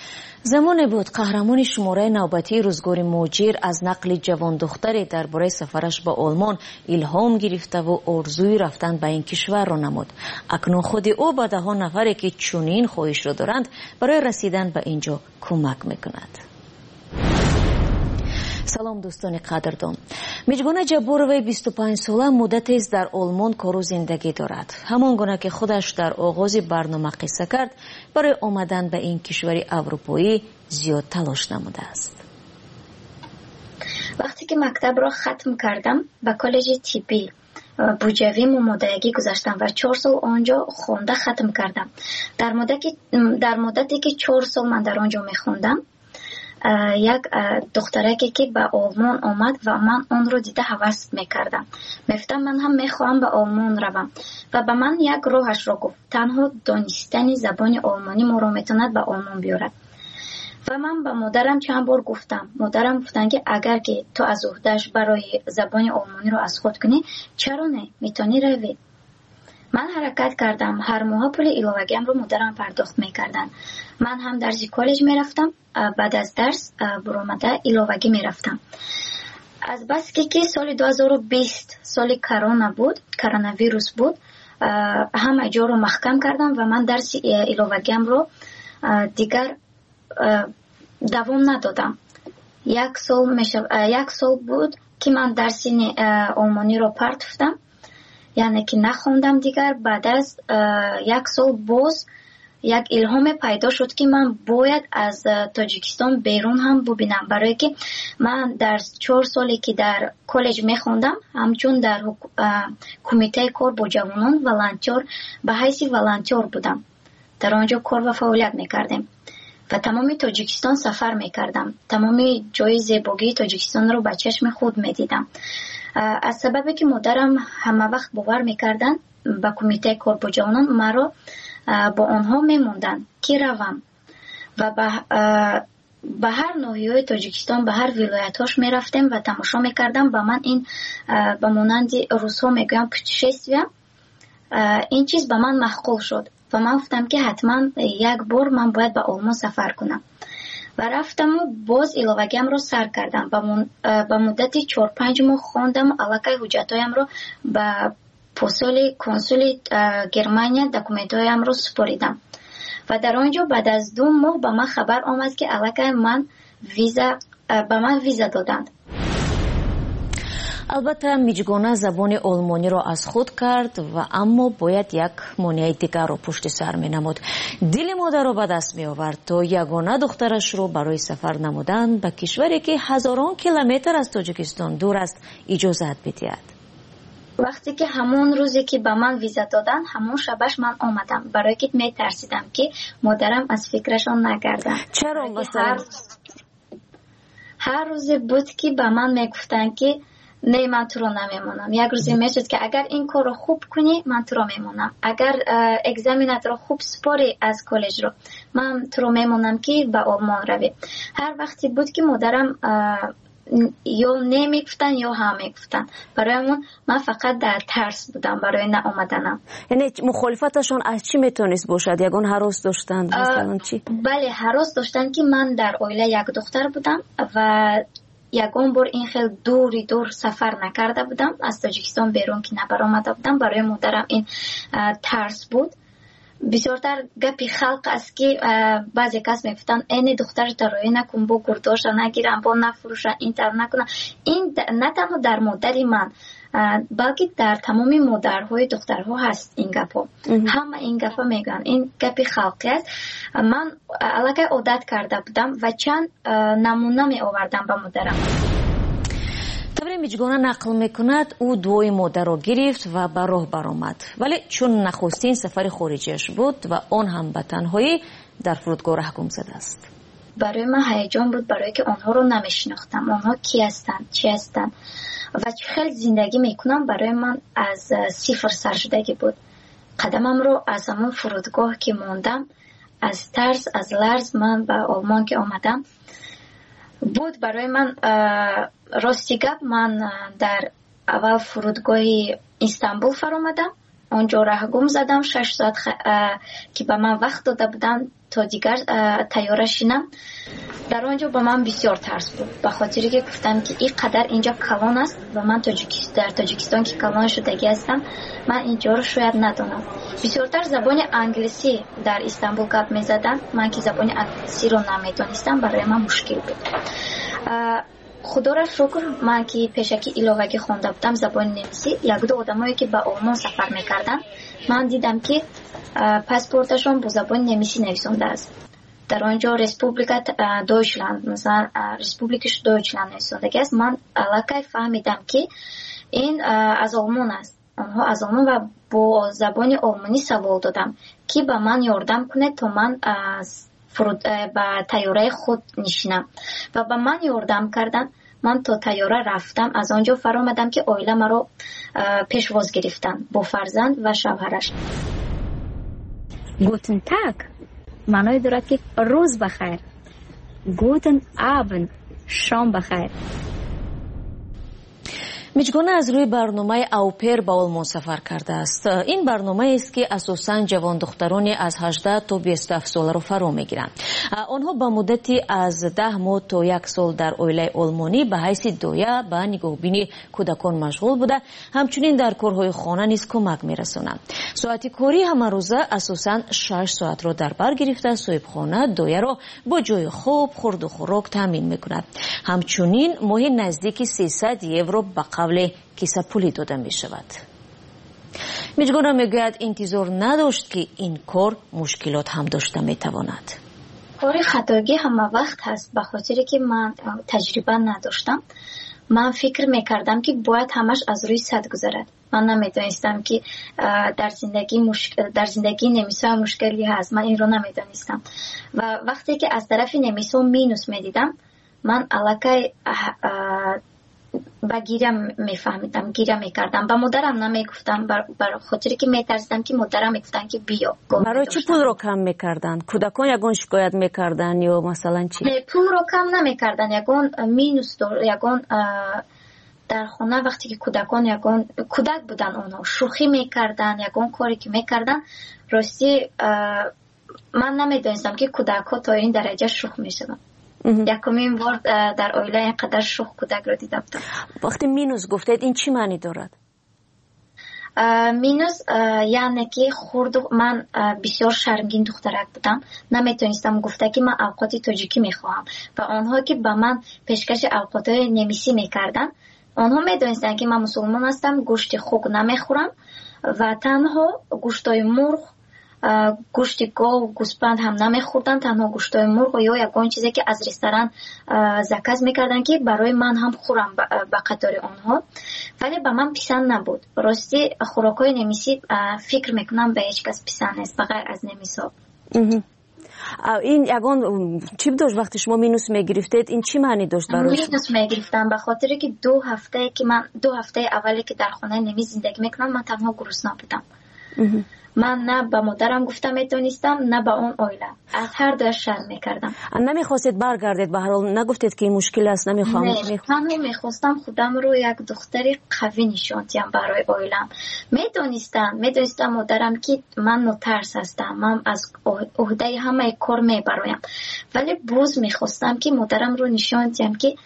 زمانی بود قهرمان شماره نوبتی روزگار مهاجر از نقل جوان دختری درباره سفرش به آلمان الهام گرفته و آرزوی رفتن به این کشور را نمود. اکنون خود او به ده ها نفری که چنین خواهش را دارند برای رسیدن به اینجا کمک میکند. سلام دوستان قدردان. میجگونه جبوروی 25 ساله مدتی است در آلمان کار و زندگی دارد. همان گونه که خودش در آغاز برنامه قصه کرد، برای آمدن به این کشور اروپایی زیاد تلاش نموده است. وقتی که مکتب را ختم کردم به کالج طبی بوجوی مدتی گذاشتم و 4 سال آنجا خونده ختم کردم. در مدتی که 4 سال من در آنجا میخوندم، یک دخترکی که به آلمان آمد و من آن رو دیده هوس میکردم. میفتم من هم میخواهم به آلمان روم و به من یک راهش را گفت. تنها دانستن زبان آلمانی ما را میتواند به آلمان بیارد. و من به مادرم چند بار گفتم. مادرم گفتن که اگر که تو از عهده‌اش برای زبان آلمانی رو از خود کنی، چرا نه؟ میتونی روی. من حرکت کردم. هر ماه پول ایلوگیم رو مادرم پرداخت میکردن. من هم درس کالج میرفتم. بعد از درس برآمده ایلوگی میرفتم. از بس که سال 2020 سال کرونا ویروس بود، همه جا رو محکم کردم و من درس ایلوگیم رو دیگر دوام ندادم. یک سال بود که من درس آلمانی رو پرتفتم، یعنی که نخوندم دیگر. بعد از یک سال باز یک الهام پیدا شد که من باید از تاجیکستان بیرون هم ببینم، برای که من در 4 سالی که در کالج میخوندم همچون در کمیته کار با جوانان والنتیر به حیث والنتیر بودم. در آنجا کار و فعالیت میکردم و تمام تاجیکستان سفر میکردم. تمام جای زیبایی تاجیکستان رو به چشم خود میدیدم. از سببی که مادرم همه وقت باور میکردن به کمیته کار با جوانان، مرا با آنها میموندن که روم و به هر ناحیه تاجیکستان، به هر ولایتاش میرفتم و تماشا میکردم. به من این به مانند روزها میگویم پوتشستویه، این چیز به من معقول شد و من گفتم که حتما یک بار من باید به آلمان سفر کنم و رفتم و باز ایلوگیم رو سر کردم. به مدت 4-5 ماه خواندم و علاقه حجتایم رو به کنسول گرمانیا دکومنتایم رو سپاریدم و در آنجا بعد از 2 ماه به من خبر آمد که علاقه من به من ویزا دادند. البته میجگانه زبان آلمانی را از خود کرد و اما باید یک مانع دیگر را پشت سر می نمود. دل مادر را به دست می آورد تا یگانه دخترش را برای سفر نمودن به کشوری که هزاران کیلومتر از تاجیکستان دور است اجازت بدهد. وقتی که همون روزی که به من ویزا دادن، همون شبش من آمدم، برای که می ترسیدم که مادرم از فکرشان نگردن. چرا مثلا؟ هر روزی بود که به من می گفتن که نه من تو رو نمیمونم. یک روزی میشد که اگر این کار رو خوب کنی من تو رو میمونم، اگر اگزامینات رو خوب سپاری از کالج رو من تو رو میمونم که به آلمان روی. هر وقتی بود که مادرم یا نمیگفتن یا هم میگفتن، برای من فقط در ترس بودم برای نه آمدنم. یعنی مخالفتشون از چی میتونست باشد؟ یگان هراس داشتند مثلا چی؟ بله، هراس داشتن که من در عائله یک دختر بودم و یگان بار این خیلی دور سفر نکرده بودم، از تاجیکستان بیرون که نبرآمده بودم. برای مادرم این ترس بود. بسیارتر گپی خلق است که بعضی کس میگفتن این دختر ترایی نکن، با گرداش نگیرن، با نفروشن، این تر نکنن. این نه تنها در مادری من بلکه در تمام مادرهای دخترها هست این گپا. همه این گپا میگن، این گپی خلقی است. من علاقه عادت کرده بودم و چند نمونه می آوردم به مادرم. طبری میجگانه نقل میکند او دوی مادر را گرفت و به راه برآمد، ولی چون نخستین سفر خارجیش بود و آن هم به تنهایی، در فرودگاه رهگم زده است. برای من هیجان بود، برای که آنها رو نمیشناختم. آنها کی هستند، چی هستند و خیلی زندگی میکنم. برای من از صفر سر شدگی بود. قدمم رو از همون فرودگاه که موندم، از ترس، از لرز من به آلمان که آمدم بود. برای من راستی گپ، من در اول فرودگاه استانبول فرامدم اونجا راه زدم 6 ساعت که به من وقت داده بودن تا دیگر تیاره شینم. در آنجا با من بسیار ترس بود، به خاطری که گفتم که این قدر اینجا کلان است و من در تاجیکستان که کلان شدگی هستم، من اینجا رو شاید ندانم. بسیارتر زبان انگلیسی در استانبول گپ می‌زدن، من که زبان انگلیسی رو نمی‌دانستم، برای من مشکل بود. خدا را شکر من که پیشکی علاوه خونده بودم زبان نمیسی، یک دو آدمایی که به آلمان سفر میکردن من دیدم که پاسپورتشون با زبان نمیسی نویسنده است. در آنجا رسپوبلیکا دویچلند، مثلا رسپوبلیکش دویچلند نویسنده است. من علاقه فهمیدم که این از آلمان است. آنها از آلمان و با زبان آلمانی سوال دادم که به من یاردم کنه تا من با تیاره خود نشینم و به من یاردم کردن. من تا تیاره رفتم، از آنجا فرامدم که اویله مرا پیشواز گرفتن با فرزند و شوهرش. گوتن تاگ معنای دارد که روز بخیر. گوتن آبن شام بخیر. میجگونه از روی برنامه اوپر به آلمان سفر کرده است. این برنامه است که اساساً جوان دخترانی از 18 تا 27 ساله را فرا میگیرند. آنها به مدتی از 10 ماه تا 1 سال در اویله آلمانی به حیث دایه به نگاهبینی کودکان مشغول بوده، همچنین در کارهای خانه نیز کمک میرسانند. ساعت کاری همه روزه اساساً 6 ساعت را در بر گرفته صاحبخانه دایه را با جای خواب، خورد و خوراک تامین میکند. همچنین ماهی نزدیک 300 یورو به قبل کیسه پولی داده می شود. میجگونه میگوید انتظار نداشت که این کار مشکلات هم داشته می تواند. کار خطاگی همه وقت هست، به خاطری که من تجربه نداشتم. من فکر میکردم که باید همش از روی سد گذرد. من نمیدانستم که در زندگی نمیسا مشکلی هست. من این رو نمیدانستم و وقتی که از طرف نمیسا مینوس میدیدم، من علاقه با گیرم میفهمیدم، گیرم میکردم. با مادرم نمیگفتم، برای خاطری که میترسیدم که مادرم میگفتن که بیا. برای چی پول رو کم میکردن؟ کودکان یگون شکایت میکردن یا مثلا چی؟ نه، پول رو کم نمیکردن، یگون مینوس یگون در خونه وقتی که کودکان یگون کودک بودن، اونا شوخی میکردن، یگون کاری که میکردن. راستی من نمیدونستم که کودک ها تا این درجه شوخ میشدن. یکمین بار در اویله اینقدر شوخ کودک رو دیده بودم. وقتی مینوس گفتید این چی معنی دارد؟ مینوس یعنی که من بسیار شرمگین دخترک بودم، نمیتونستم گفته که من اوقات تاجیکی میخواهم و آنها که به من پیشکش اوقات نمیسی میکردن، آنها میدونستن که من مسلمان هستم، گوشت خوک نمیخورم و تنها گوشتای مرغ، گوشت گاو، گوسفند هم نمیخوردن، تنها گوشتای مرغ یا یگان چیزی که از رستوران زکات میکردن که برای من هم خورم به قطار آنها، ولی به من پسند نبود. راستی خوراکای نمیسی فکر میکنم به هیچ کس پسند نیست بغیر از نمیسا. این یگان چی داشت وقتی شما مینوس میگرفتید؟ این چی معنی داشت برای شما؟ مینوس میگرفتم به خاطر که 2 هفته اولی که در خانه نمی زندگی میکنم من تنها گرسنه بودم. من نه به مادرم گفتم میتونستم، نه به اون اویله، از هر دو شرم میکردم. نمیخواستید برگردید به هر حال؟ نگفتید که این مشکل است نمیخوام؟ نه، تنها میخواستم خودم رو یک دختری قوی نشون دهم برای اویلم. میدونستم مادرم که من نترس هستم، من از عهده همه کار میبرایم، ولی باز میخواستم که مادرم رو نشون دهم که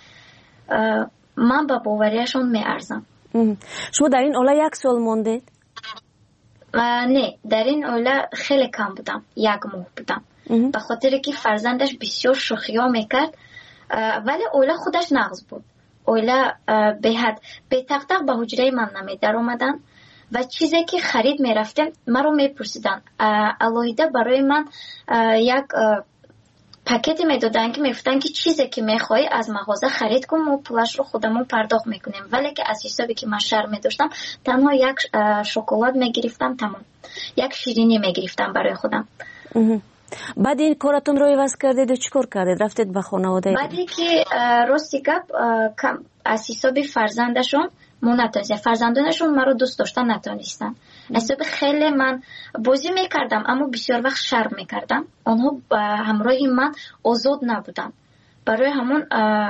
من به باوریشون میارزم. شما در این اوله 1 سال موندید؟ نه، در این اوله خیلی کم بودم، 1 ماه بودم، به خاطر که فرزندش بسیار شوخی ها میکرد، ولی اوله خودش نغز بود. اوله به تق به حجره من نمیدر اومدن و چیزی که خرید میرفتم مرا میپرسیدن. الهیده برای من یک پاکتی میدادن که میگفتن که چیزی که میخوای از مغازه خرید کن، ما پولش رو خودمون پرداخت میکنیم. ولی که از حسابی که من شرم میداشتم تنها 1 شکلات میگرفتم، تمام 1 شیرینی میگرفتم برای خودم. بعد این کارتون رو عوض کردید و چیکار کردید؟ رفتید به خانواده؟ بعدی که راستی گپ از حساب فرزندشون فرزندانشون مرا دوست داشتن نتونستن. حساب خیلی من بازی میکردم اما بسیار وقت شرم میکردم. آنها همراه من آزاد نبودن، برای همون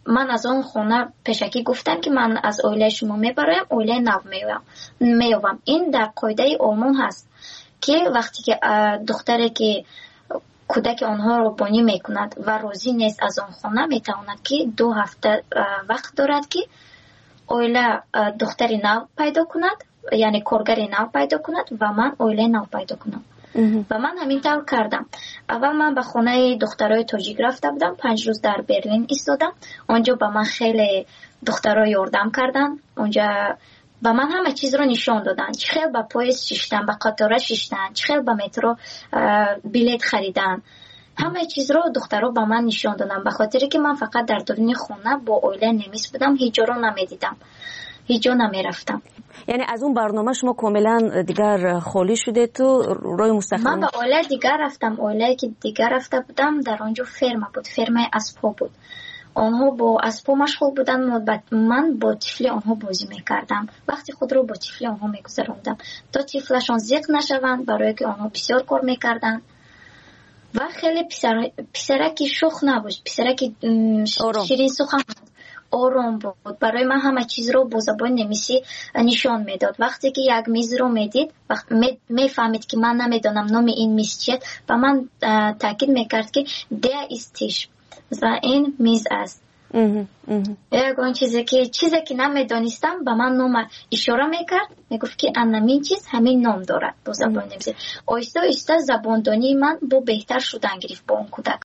من از اون خونه پیشکی گفتم که من از اویله شما میبرایم، اویله نو میوام. این در قاعده آلمان هست که وقتی که دختری که کودک آنها رو بانی میکند و راضی نیست از آن خانه، میتواند که 2 هفته وقت دارد که اویله دختری نو پیدا کند، یعنی کارگری نو پیدا کند و من اویله نو پیدا کنم. و من همین طور کردم. اول من به خانه دخترای تاجیک رفته بودم، 5 روز در برلین ایستادم. اونجا به من خیلی دخترای یاردم کردن. اونجا به من همه چیز رو نشان دادن، چه خیلی به پاییز شیشتن، به قطار شیشتن، چه خیلی به مترو بلیط خریدن. همه چیز رو دخترها به من نشان دادن، به خاطر که من فقط در درون خانه با اویله نمیس بودم، هیچ جا رو نمیدیدم، هیچ جا نمیرفتم. یعنی از اون برنامه شما کاملا دیگر خالی شده تو روی مستقیم؟ من به اویله دیگر رفتم. اویله که دیگر رفته بودم در آنجا فرما بود، فرمای اسبا بود. آنها با اسبا مشغول بودن، من با طفل آنها بازی میکردم. وقتی خود رو با طفل آنها میگذراندم تا طفلشان زیق نشوند، برای که آنها بسیار کار میکردن و خیلی پسرکی شوخ نبود، پسرکی شیرین سخن آرام بود. برای من همه چیز رو با زبان نمیسی نشان میداد. وقتی که یک میز رو میدید میفهمید که من نمیدونم نام این میز چیه و من تاکید میکرد که ده استیش، مثلا این میز است. اون چیزی که نمیدانستم به من نام اشاره میکرد، میگفت که همین چیز همین نام دارد. با زبان نمیسی آیسته آیسته زباندانی من با بهتر شدن گرفت با اون کودک.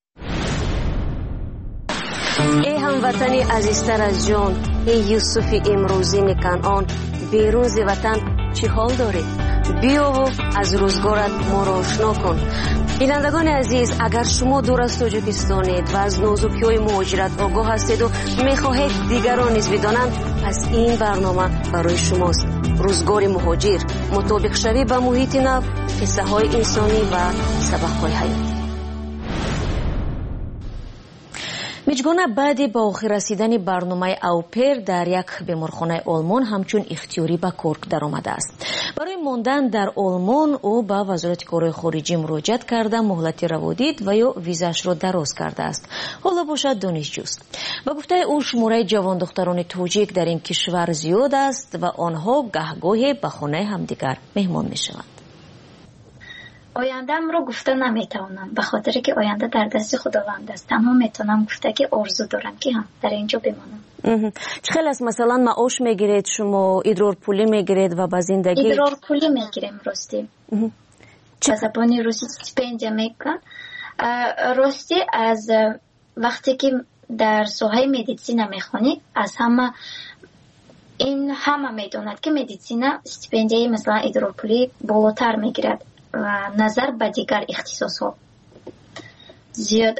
ای هموطنی عزیزتر از جان، ای یوسف امروزی کنعان، بیرون ز وطن چی حال دارید؟ بیا و از روزگارت ما را آشنا کن. بینندگان عزیز، اگر شما دور از تاجیکستانید و از نازکی‌های مهاجرت آگاه هستید و میخواهید دیگران نیز بدانند، پس این برنامه برای شماست. روزگار مهاجر، مطابق شوی به محیط نو، قصه های انسانی و سبق های حیاتی. میجگونه بعد با آخر رسیدن برنامه اوپر در یک بیمارخانه آلمان همچون اختیاری به کار در آمده است. برای ماندن در آلمان او به وزارت کارهای خارجی مراجعت کرده، مهلت روادید و یا ویزاش را دراز کرده است. حالا باشد دانشجوست. به گفته او شماره جوان دختران تاجیک در این کشور زیاد است و آنها گهگاهی به خانه همدیگر مهمان میشوند. آینده‌ام رو گفته نمیتونم، به خاطر که آینده در دست خداوند است. تنها میتونم گفته که آرزو دارم که در اینجا بمانم. چه خیلی است مثلا معاش میگیرید شما، ادرار پولی میگیرید و با زندگی؟ ادرار پولی میگیریم راستی. چه زبانی روسی استیپندیا میگن. راستی از وقتی که در ساحه مدیسین میخونید، از همه میدوند که مدیسین استیپندیای مثلا ادرار پولی بالاتر میگیرد و نظر به دیگر اختصاص ها زیاد.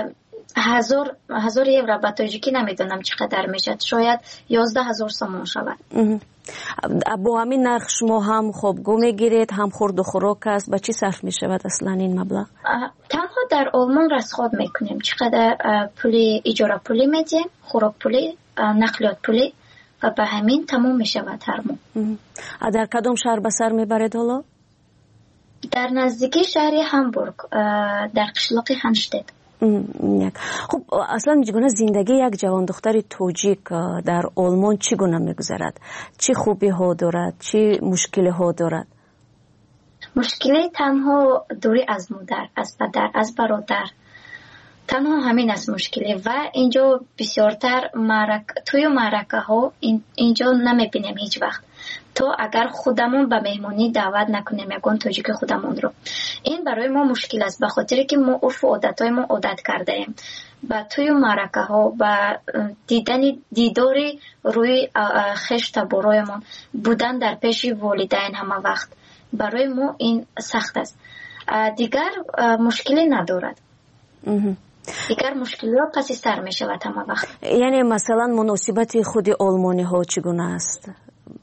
1000 یورو به تاجیکی نمیدونم چقدر میشد، شاید 11,000 سومون شود. با همین نرخ شما هم خوابگاه میگیرید، هم خورد و خوراک است، به چی صرف میشود اصلا این مبلغ؟ تنها در آلمان رسخاد میکنیم، چقدر پولی اجاره پولی میدیم، خوراک پولی، نقلیات پولی و به همین تمام میشود هر ماه. در کدام شهر به سر میبرید حالا؟ در نزدیکی شهر همبورگ، در قشلاق هنشتد. خب اصلا چگونه زندگی یک جوان دختر تاجیک در آلمان چگونه میگذرد؟ چه خوبی ها دارد؟ چه مشکلی ها دارد؟ مشکلی تنها دوری از مادر، از پدر، از برادر، تنها همین است مشکلی. و اینجا بسیارتر توی معرکه ها اینجا نمیبینیم هیچ وقت. تو اگر خودمون به مهمانی دعوت نکنیم یکون تاجیک خودمون رو، این برای ما مشکل است، به خاطر که ما عرف و عادتهای ما عادت کرده ایم با توی معرکه ها و دیداری روی خشت برایمون بودن در پیش والدین همه وقت، برای ما این سخت است. دیگر مشکلی ندارد. دیگر مشکلی ها پس سر می شود همه وقت. یعنی مثلا مناسبت خود آلمانی ها چگونه است؟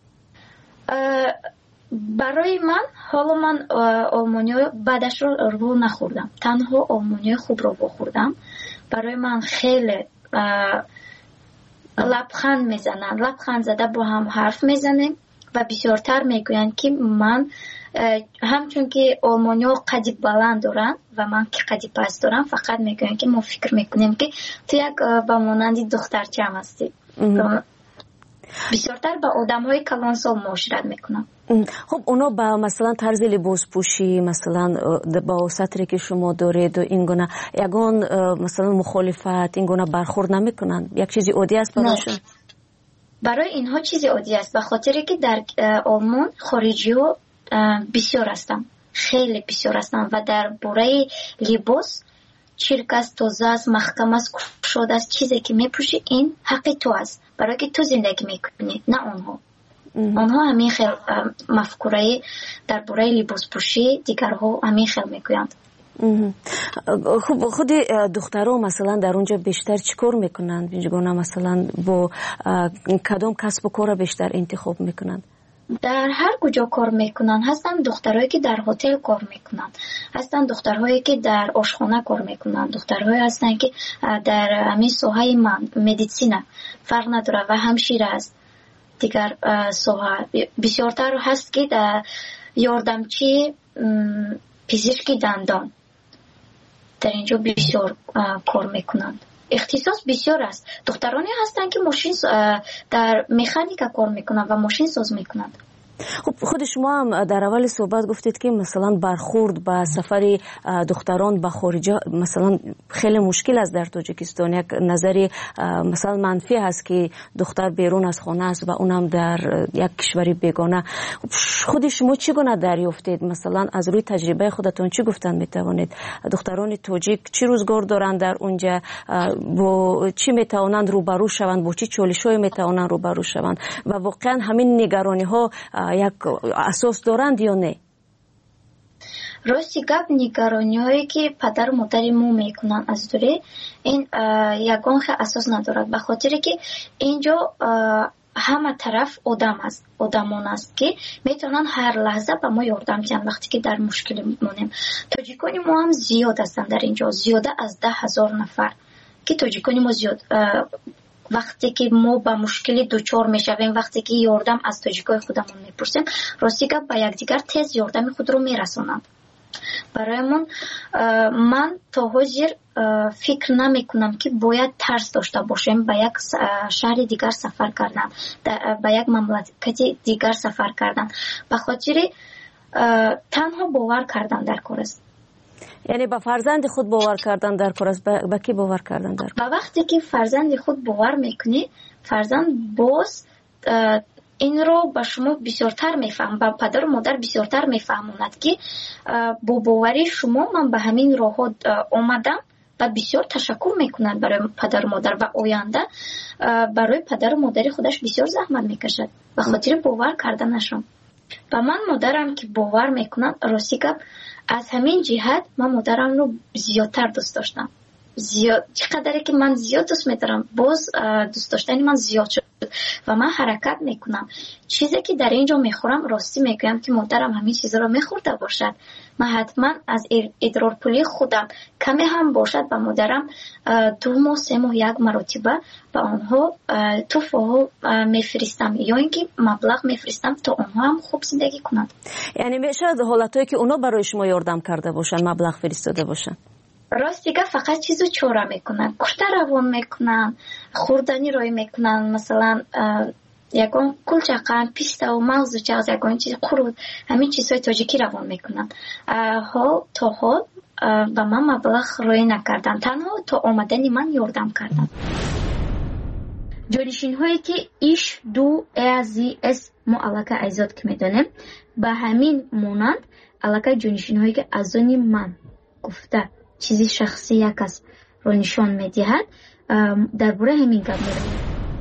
برای من حالا من آلمانی بعدش رو نخوردم، تنها آلمانی خوب رو بخوردم. برای من خیلی لبخند میزنن، لبخند زده با هم حرف میزنیم و بسیارتر میگوین که من همچون که آلمانیا قدی بلند دارن و من که قدی پست دارم فقط میگن که ما فکر میکنیم که تو یک با مانندی دخترچه هم هستی. بسیارتر با آدم های کلانسال معاشرت میکنن. خب اونا با مثلا طرز لباس پوشی مثلا با سطری که شما دارید و این گونه یگان مثلا مخالفت این گونه برخورد نمیکنن؟ یک چیزی عادی است براشون؟ برای اینها چیزی عادی است به خاطر که در آلمان خارجی ها بسیار هستن، خیلی بسیار هستن و در باره لباس چرک است، تازه است، محکم است، کشاده است. چیزی که میپوشی این حق تو است برای که تو زندگی میکنی نه آنها. آنها همین خیلی مفکوره در باره لباس پوشی دیگرها همین خیلی میگویند. خب خود دخترها مثلا در اونجا بیشتر چیکار میکنند؟ اینجا مثلا با کدام کسب و کار بیشتر انتخاب میکنند؟ در هر کجا کار میکنن. هستن دخترهایی که در هتل کار میکنن، هستن دخترهایی که در آشخانه کار میکنن، دخترهایی هستن که در همین ساحه مدیسین فرق نداره و همشیره است. دیگر ساحه بسیارتر هست که در یاردمچی پزشکی دندان در اینجا بسیار کار میکنند. اختصاص بسیار است. دخترانی هستند که ماشین در مکانیکا کار میکنند و ماشین ساز میکنند. خب خود شما هم در اول صحبت گفتید که مثلا برخورد با سفر دختران به خارج مثلا خیلی مشکل است در تاجیکستان. یک نظری مثلا منفی هست که دختر بیرون از خانه است و اونم در یک کشوری بیگانه. خود شما چگونه دریافتید؟ مثلا از روی تجربه خودتون چی گفتن میتوانید؟ دختران تاجیک چی روزگار دارند در اونجا؟ با چی میتوانند روبرو شوند؟ با چی چالش‌هایی میتوانند روبرو شوند؟ و واقعا همین نگرانی ها یک اساس دارند یا نه؟ راستی گپ نگرانی هایی که پدر و مادر ما میکنن از دوره این یگان خیلی اساس ندارد به خاطر که اینجا همه طرف آدم است، آدمان است که میتونن هر لحظه به ما یاردم کنن وقتی که در مشکل مونیم. تاجیکانی ما هم زیاد هستن در اینجا، زیاده از 10,000 نفر که تاجیکانی ما زیاد وقتی که ما با مشکلی دوچار میشویم، وقتی که یاردم از تاجیکای خودمون میپرسیم، راستی که با یکدیگر تیز یاردم خود رو میرسونند. برایمون من تا حاضر فکر نمیکنم که باید ترس داشته باشیم به یک شهر دیگر سفر کردن، به یک مملکت دیگر سفر کردن، به خاطر تنها باور کردن در کار است. یعنی با فرزند خود باور کردن در کار است. با کی باور کردن در کار؟ وقتی که فرزند خود باور میکنی، فرزند باز این رو به شما بسیارتر میفهم، با پدر و مادر بسیارتر میفهموند که با باوری شما من به همین راه آمدم و بسیار تشکر میکنند برای پدر و مادر و آینده برای پدر و مادر خودش بسیار زحمت میکشد به خاطر باور کردنشون. و من مادرم که باور میکنم، راستی که از همین جهت من مادرم رو زیادتر دوست داشتم. زیاد چقدر که من زیاد دوست می‌دارم، باز دوست داشتن من زیاد شد و من حرکت میکنم. چیزی که در اینجا میخورم راستی میگم که مادرم همین چیزا رو میخورده باشد، من حتما از ادرارپولی خودم کمی هم باشد به مادرم 2 ماه 3 ماه یک مرتبه به آنها تحفه میفرستم یا اینکه مبلغ میفرستم تا آنها هم خوب زندگی کنند. یعنی میشه حالتایی که اونا برای شما یاردم کرده باشن، مبلغ فرستاده باشن؟ راست دیگه فقط چیزو چوره میکنن، کشته روان میکنن، خوردنی روی میکنن، مثلا یکان کلچقن، پیسته و مغز و چغز یکان چیز قرود، همین چیزهای تاجیکی روان میکنن. تا حال به من مبلغ روی نکردن، تنها تا آمدن من یاردم کردن. جانشین هایی که ایش دو ازی اس ما علاقه ایزاد که میدانیم به همین مونند علاقه جانشین هایی که از آنی من گفته چیزی شخصی یک کس رو نشان میدهد درباره همین گپ می‌رود.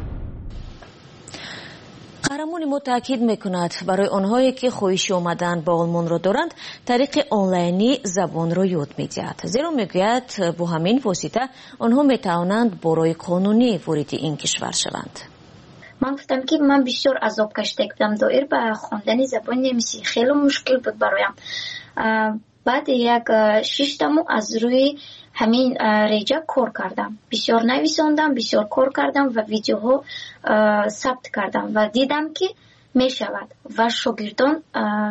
قهرمان ما تاکید میکند برای آنهایی که خواهش آمدن به آلمان را دارند طریق آنلاینی زبان را یاد میدهد، زیرا میگوید با همین واسطه آنها میتوانند برای قانونی وارد این کشور شوند. من گفتم که من بسیار عذاب کشیده بودم دایر به خواندن زبان نمیسی، خیلی مشکل بود برایم. بعد یک 6 ماه از روی همین ریجا کار کردم، بسیار نویساندم، بسیار کار کردم و ویدیوها ثبت کردم و دیدم که می شود و شاگردان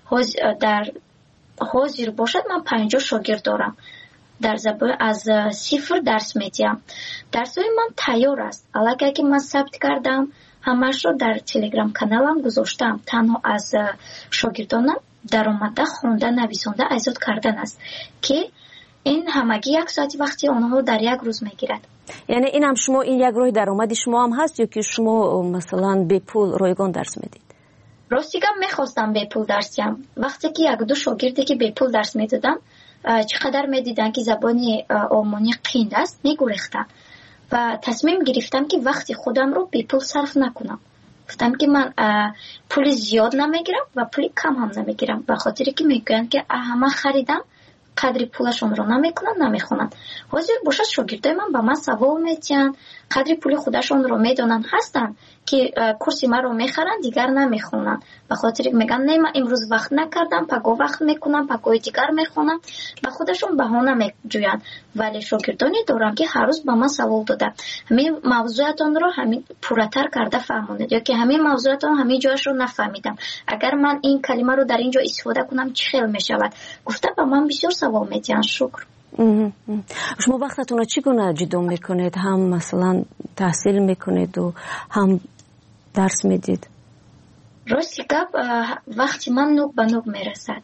حاضر باشد من 50 شاگرد دارم در زبان از صفر درس میدیم. درسای من تیار است. الان که من ثبت کردم همش رو در تلگرام کانالم گذاشتم. تنها از شاگردانم در آمده خوانده نویسنده ایجاد کردن است که این همگی 1 ساعت وقتی آنها در یک روز میگیرد. یعنی این هم شما این یک راه درآمد شما هم هست یا که شما مثلا به پول رایگان درس میدید؟ راستیگم میخواستم به پول درس دهم. وقتی که 1-2 شاگردی که به پول درس میدادم چقدر میدیدن که زبانی آلمانی قین است میگریختن و تصمیم گرفتم که وقتی خودم رو به پول صرف نکنم. گفتم که من پول زیاد نمیگیرم و پول کم هم نمیگیرم به خاطری که میگن که همه خریدم قدری پولشون رو نمیکنن نمیخونن. حاضر باشد شاگردای من با من سوال میتین قدری پول خودشون رو میدونن هستن که کورس ما رو میخرن دیگر نمیخونن به خاطر میگن نه من امروز وقت نکردم پگاه وقت میکنم پگاه دیگر میخونم به خودشون بهانه میجوین. ولی شاگردانی دارم که هر روز با من سوال داده همین موضوعاتون رو همین پورتر کرده فهمونید یا که همین موضوعاتون همین جاش رو نفهمیدم اگر من این کلمه رو در اینجا استفاده کنم چه خیلی میشود. گفته با من بسیار سوال میتین. شکر. شما وقتتون رو چگونه جدا میکنید؟ هم مثلا تحصیل میکنید و هم درس میدید؟ راستی گپ وقتی من نوک به نوک میرسد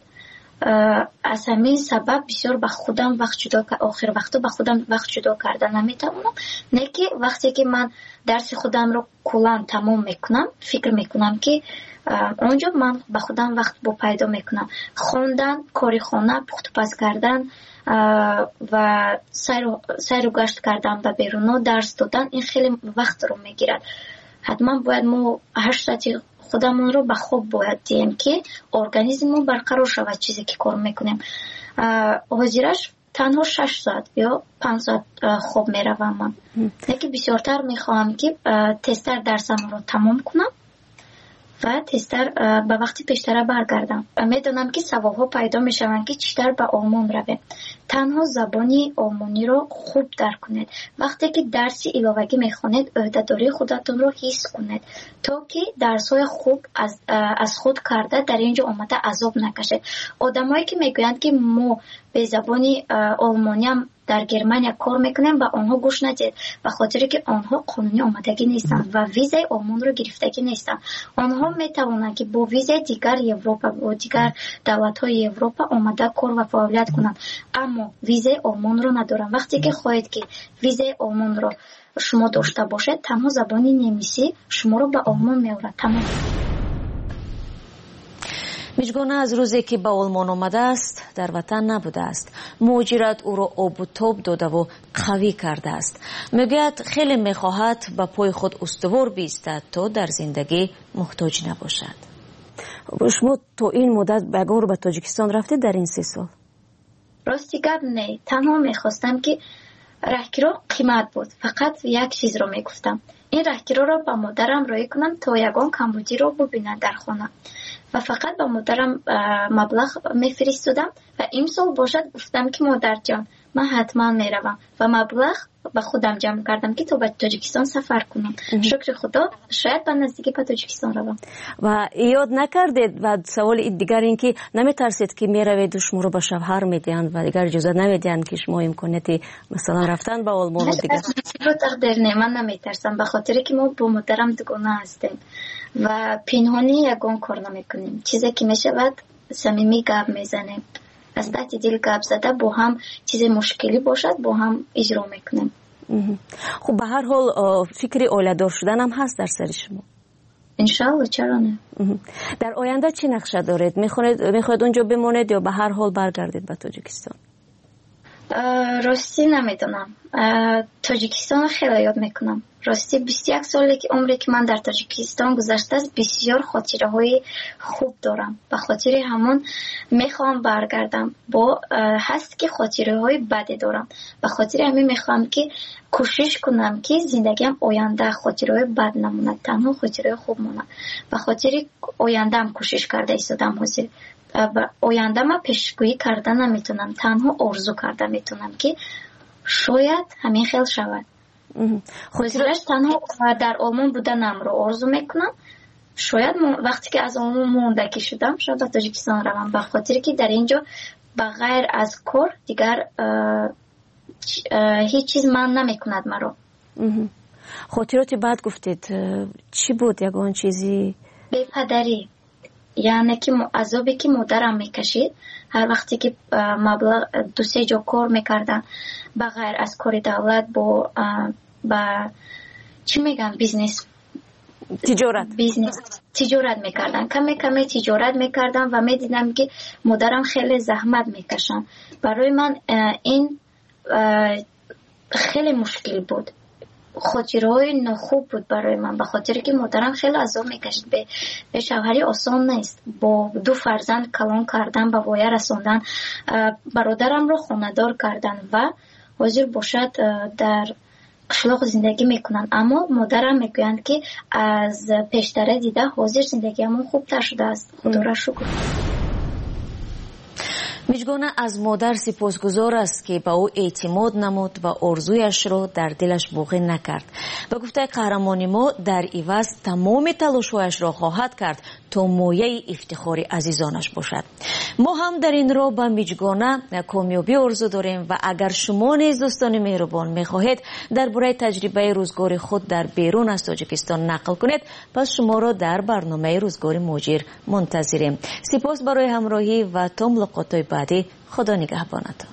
از همین سبب بسیار به خودم وقت جدا آخر وقتا به خودم وقت جدا کردن نمیتونم. نه که وقتی که من درس خودم رو کلا تمام میکنم فکر میکنم که اونجا من به خودم وقت با پیدا میکنم. خوندن، کاری خانه، پخت پز کردن و سیر و گشت کردن به بیرون درس دادن این خیلی وقت رو میگیرد. حتما باید ما 8 ساعت خودمون رو به خواب باید دیم که ارگانیسممون برقرار شود چیزی که کار میکنیم. حاضرش تنها 6 ساعت یا 5 ساعت خواب میروم من. یکی بسیارتر میخواهم که تستر درسم رو تمام کنم و تستر به وقتی پیشتر برگردم. میدونم که سوالها پیدا میشوند که چطور به آلمان رویم. تنها زبانی آلمانی رو خوب درک کنید. وقتی که درسی علاوگی میخونید عهده‌داری خودتون رو حس کنید تا که درس‌های خوب از خود کرده در اینجا آمده عذاب نکشید. آدمایی که میگویند که ما به زبانی آلمانی هم در گرمانیا کار میکنیم و آنها گوش ندید به خاطر که آنها قانونی آمدگی نیستن و ویزای آلمان رو گرفتگی نیستن. آنها میتوانند که با ویزای دیگر اروپا و دیگر دولت‌های اروپا آمده کار و فعالیت کنند اما ویزای آلمان رو ندارن. وقتی که خواهید که ویزای آلمان رو شما داشته باشید تنها زبانی نمیسی شما رو به آلمان میبرد. تمام. میجگانه از روزی که به آلمان آمده است در وطن نبوده است. مهاجرت او را آب و تاب داده و قوی کرده است. میگوید خیلی میخواهد به پای خود استوار بایستد تا در زندگی محتاج نباشد. شما تو این مدت بگار به تاجیکستان رفتید در این 3 سال؟ راستی گپ نه. تنها میخواستم که رهگیرا قیمت بود. فقط یک چیز رو میگفتم این رهگیرا رو با مادرم رای کنم تا یگان کمبودی رو ببینن در خانه و فقط با مادرم مبلغ میفرستادم و امسال باشد گفتم که مادر جان من حتما میروم و مبلغ به خودم جمع کردم که تو به تاجیکستان سفر کنم. شکر خدا شاید به نزدیکی به تاجیکستان روم. و یاد نکردید و سوال دیگر این که نمیترسید که میروید و شما رو به شوهر میدین و دیگر اجازه نمیدین که شما امکانیتی مثلا رفتن به آلمان و دیگر؟ تقدیر نه من نمیترسم به خاطر که ما با مادرم دوگانه هستیم و پنهانی یگان کار نمیکنیم. چیزی که میشود صمیمی گپ میزنیم از دست دل گپ زده با هم چیز مشکلی باشد با هم اجرا میکنیم. خب به هر حال فکر اولادار شدن هم هست در سر شما؟ انشالله چرا نه. در آینده چی نقشه دارید؟ میخواید اونجا بمونید یا به هر حال برگردید به تاجیکستان؟ راستی نمیدونم. تاجیکستان خیلی یاد میکنم. راستی 21 سالی که عمری که من در تاجیکستان گذشته است بسیار خاطره های خوب دارم. به خاطر همون میخوام برگردم. با هست که خاطره های بدی دارم. به خاطر همین میخوام که کوشش کنم که زندگیم آینده خاطره های بد نمونه تنها خاطره خوب مونه. به خاطر آینده هم کوشش کرده ایستادم حاضر. آینده ما پیشگویی کردن نمیتونم تنها آرزو کرده میتونم که شاید همین خیل شود. خودش تنها در آلمان بودنم رو آرزو میکنم شاید وقتی که از اون موندگی شدم شاید به تاجیکستان روم، به خاطر که در اینجا بغیر از کار دیگر هیچ چیز من نمیکند مرا. خاطرات بعد گفتید چی بود یگان چیزی؟ به پدری، یعنی که عذابی که مادرم میکشید هر وقتی که مبلغ 2-3 جا کار میکردن بغیر از کار دولت با چی میگن تجارت میکردن، کمی تجارت میکردن و میدیدم که مادرم خیلی زحمت میکشن. برای من این خیلی مشکل بود، خاطرهای ناخوب بود برای من، به خاطر که مادرم خیلی عذاب میکشید. به شوهری آسان نیست، با 2 فرزند کلان کردن، به وایه رساندن، برادرم رو خانه‌دار کردن و حاضر باشد در قشلاق زندگی میکنن. اما مادرم میگویند که از پیشتره دیده حاضر زندگی همون خوبتر شده است. خدا را شکر. میجگانه از مادر سپاسگزار است که به او اعتماد نمود و آرزویش را در دلش باقی نکرد. به گفته قهرمان ما در عوض تمام تلاش‌هایش را خواهد کرد تا مایه افتخار عزیزانش باشد. ما هم در این راه به میجگانه کامیابی آرزو داریم و اگر شما نیز دوستان مهربان میخواهید درباره تجربه روزگار خود در بیرون از تاجیکستان نقل کنید، پس شما را در برنامه روزگار مهاجر منتظریم. سپاس برای همراهی و تا ملاقات‌های بعدی. خدا نگهبانتان.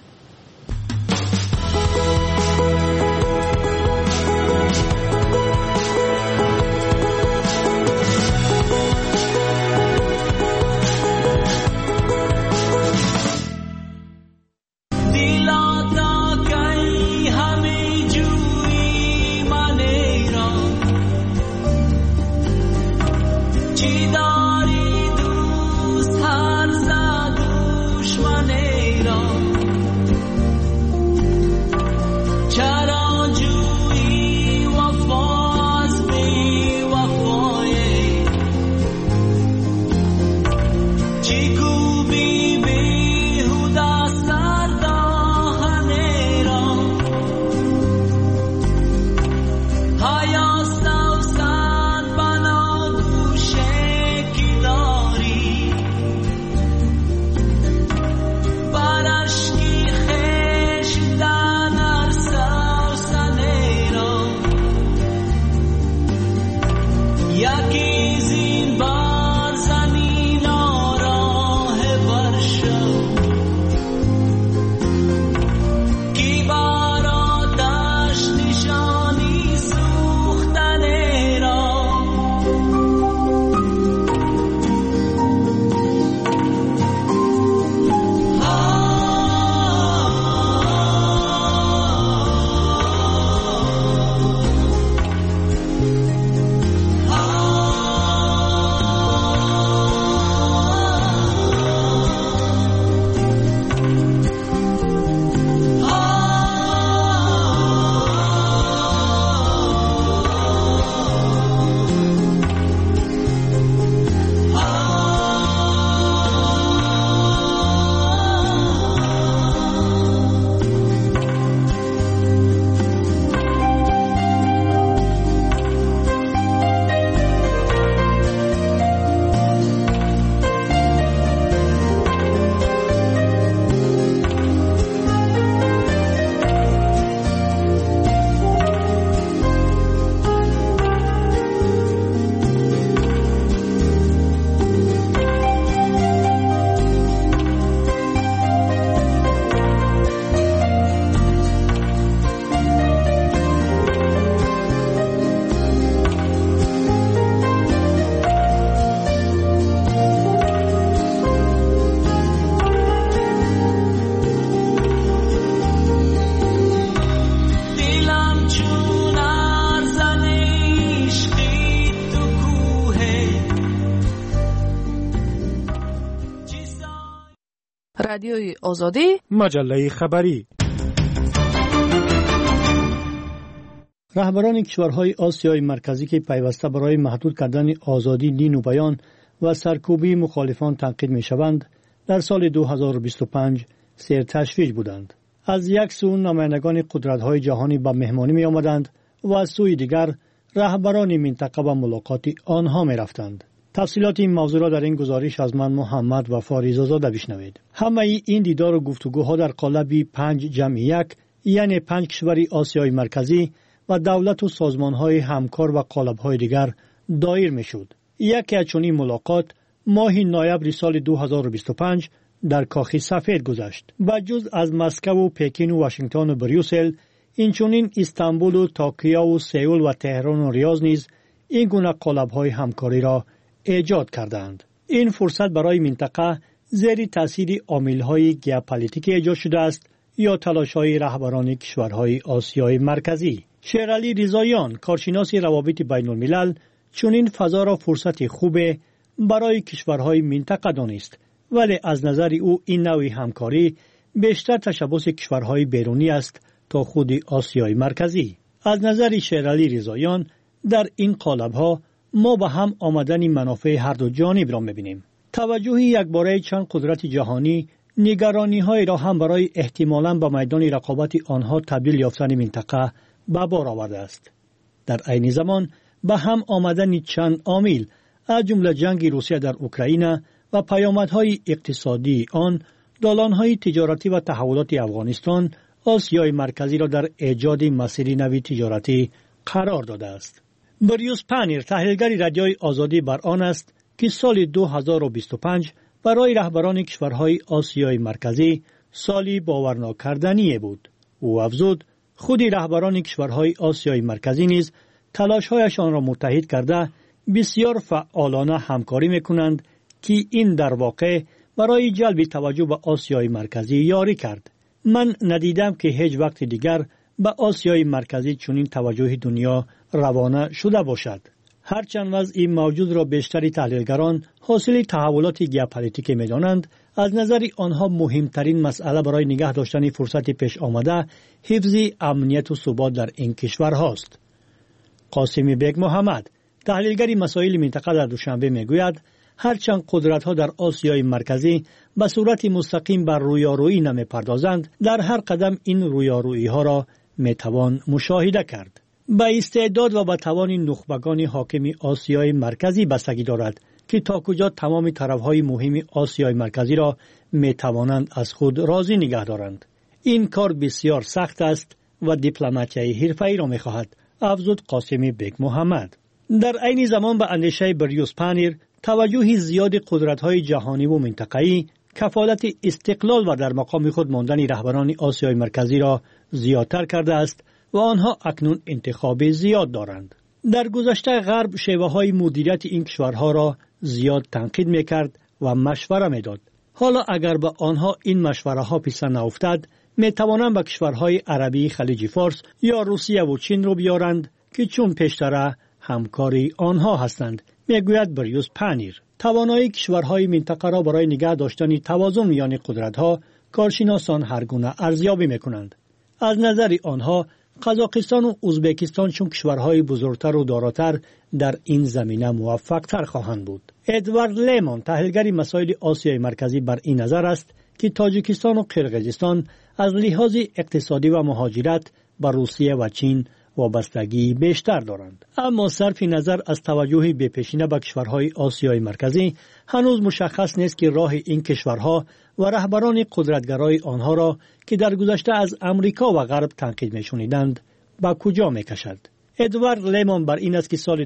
رادیوی آزادی، مجله خبری. رهبران کشورهای آسیای مرکزی که پیوسته برای محدود کردن آزادی دین و بیان و سرکوبی مخالفان تنقید می‌شوند، در سال 2025 سیر تشویش بودند. از یک سو نمایندگان قدرت‌های جهانی به مهمانی می‌آمدند و از سوی دیگر رهبران منطقه به ملاقات آنها می‌رفتند. تفصیلات این موضوع را در این گزارش از من محمد وفا ریزازاده بشنوید. همه این دیدار و گفتگوها در قالب 5 جمع 1 یعنی 5 کشور آسیای مرکزی و دولت و سازمان‌های همکار و قالب‌های دیگر دایر می‌شد. یکی از چنین ملاقات ماه نوامبر سال 2025 در کاخ سفید گذشت. با جز از مسکو و پکین و واشنگتن و بریوسل، اینچنین استانبول و توکیو و سئول و تهران و ریاض نیز این گونه قالب‌های همکاری را ایجاد کردند. این فرصت برای منطقه زیر تاثیر عامل‌های ژئوپلیتیکی ایجاد شده است یا تلاش‌های رهبران کشورهای آسیای مرکزی. شیرعلی رضاییان، کارشناس روابط بین‌الملل، چنین فضا را فرصت خوب برای کشورهای منطقه دانست، ولی از نظر او این نوع همکاری بیشتر تشبث کشورهای بیرونی است تا خود آسیای مرکزی. از نظر شیرعلی رضاییان در این قالب‌ها ما به هم آمدن منافع هر دو جانب را می‌بینیم. توجه یکباره چند قدرت جهانی نگرانی‌های را هم برای احتمالاً به میدان رقابت آنها تبدیل یافتن منطقه به بار آورده است. در عین زمان به هم آمدن چند عامل از جمله جنگ روسیه در اوکراین و پیامدهای اقتصادی آن، دالان‌های تجارتی و تحولات افغانستان آسیای مرکزی را در ایجاد مسیر نوی تجارتی قرار داده است. بریوس پانیر، تحلیلگر رادیوی آزادی، بر آن است که سال 2025 برای رهبران کشورهای آسیای مرکزی سالی باورناکردنی بود. او افزود خود رهبران کشورهای آسیای مرکزی نیز تلاش‌هایشان را متحد کرده بسیار فعالانه همکاری می‌کنند که این در واقع برای جلب توجه به آسیای مرکزی یاری کرد. من ندیدم که هیچ وقت دیگر به آسیای مرکزی چنین توجه دنیا روانه شده باشد. هرچند وضع موجود را بیشتر تحلیلگران حاصل تحولات ژئوپلیتیکی می‌دانند، از نظر آنها مهمترین مسئله برای نگه داشتن فرصت پیش آمده حفظ امنیت و ثبات در این کشورهاست. قاسم بیگ محمد، تحلیلگر مسائل منطقه، در دوشنبه میگوید هرچند قدرت‌ها در آسیای مرکزی به صورت مستقیم بر رویارویی نمی‌پردازند، در هر قدم این رویارویی‌ها را می‌توان مشاهده کرد. به استعداد و به توان نخبگان حاکم آسیای مرکزی بستگی دارد که تا کجا تمام طرف‌های مهم آسیای مرکزی را می‌توانند از خود راضی نگه دارند. این کار بسیار سخت است و دیپلماتیای حرفه‌ای را می‌خواهد، افزود قاسم بیگ محمد. در عین زمان به اندیشه بریوس پانیر، توجه زیاد قدرت‌های جهانی و منطقه‌ای کفالت استقلال و در مقام خود ماندن رهبران آسیای مرکزی را زیادتر کرده است و آنها اکنون انتخاب زیاد دارند. در گذشته غرب شیوه‌های مدیریت این کشورها را زیاد تنقید می‌کرد و مشوره می‌داد. حالا اگر به آنها این مشوره‌ها پیش نیفتد، می‌توانند به کشورهای عربی خلیج فارس یا روسیه و چین رو بیارند که چون پیشتر همکاری آنها هستند، میگوید بریوس پانیر. توانایی کشورهای منطقه را برای نگه داشتن توازن میان قدرت‌ها کارشناسان هر گونه ارزیابی می‌کنند. از نظر آنها قزاقستان و ازبکستان چون کشورهای بزرگتر و داراتر در این زمینه موفق‌تر خواهند بود. ادوارد لیمون، تحلیلگر مسائل آسیای مرکزی، بر این نظر است که تاجیکستان و قرقیزستان از لحاظ اقتصادی و مهاجرت به روسیه و چین وابستگی بیشتر دارند. اما صرف نظر از توجه بی‌پیشینه به کشورهای آسیای مرکزی، هنوز مشخص نیست که راه این کشورها و رهبران قدرتگرای آنها را که در گذشته از امریکا و غرب تنقید می‌شنیدند به کجا می‌کشد. ادوارد لیمون بر این است که سال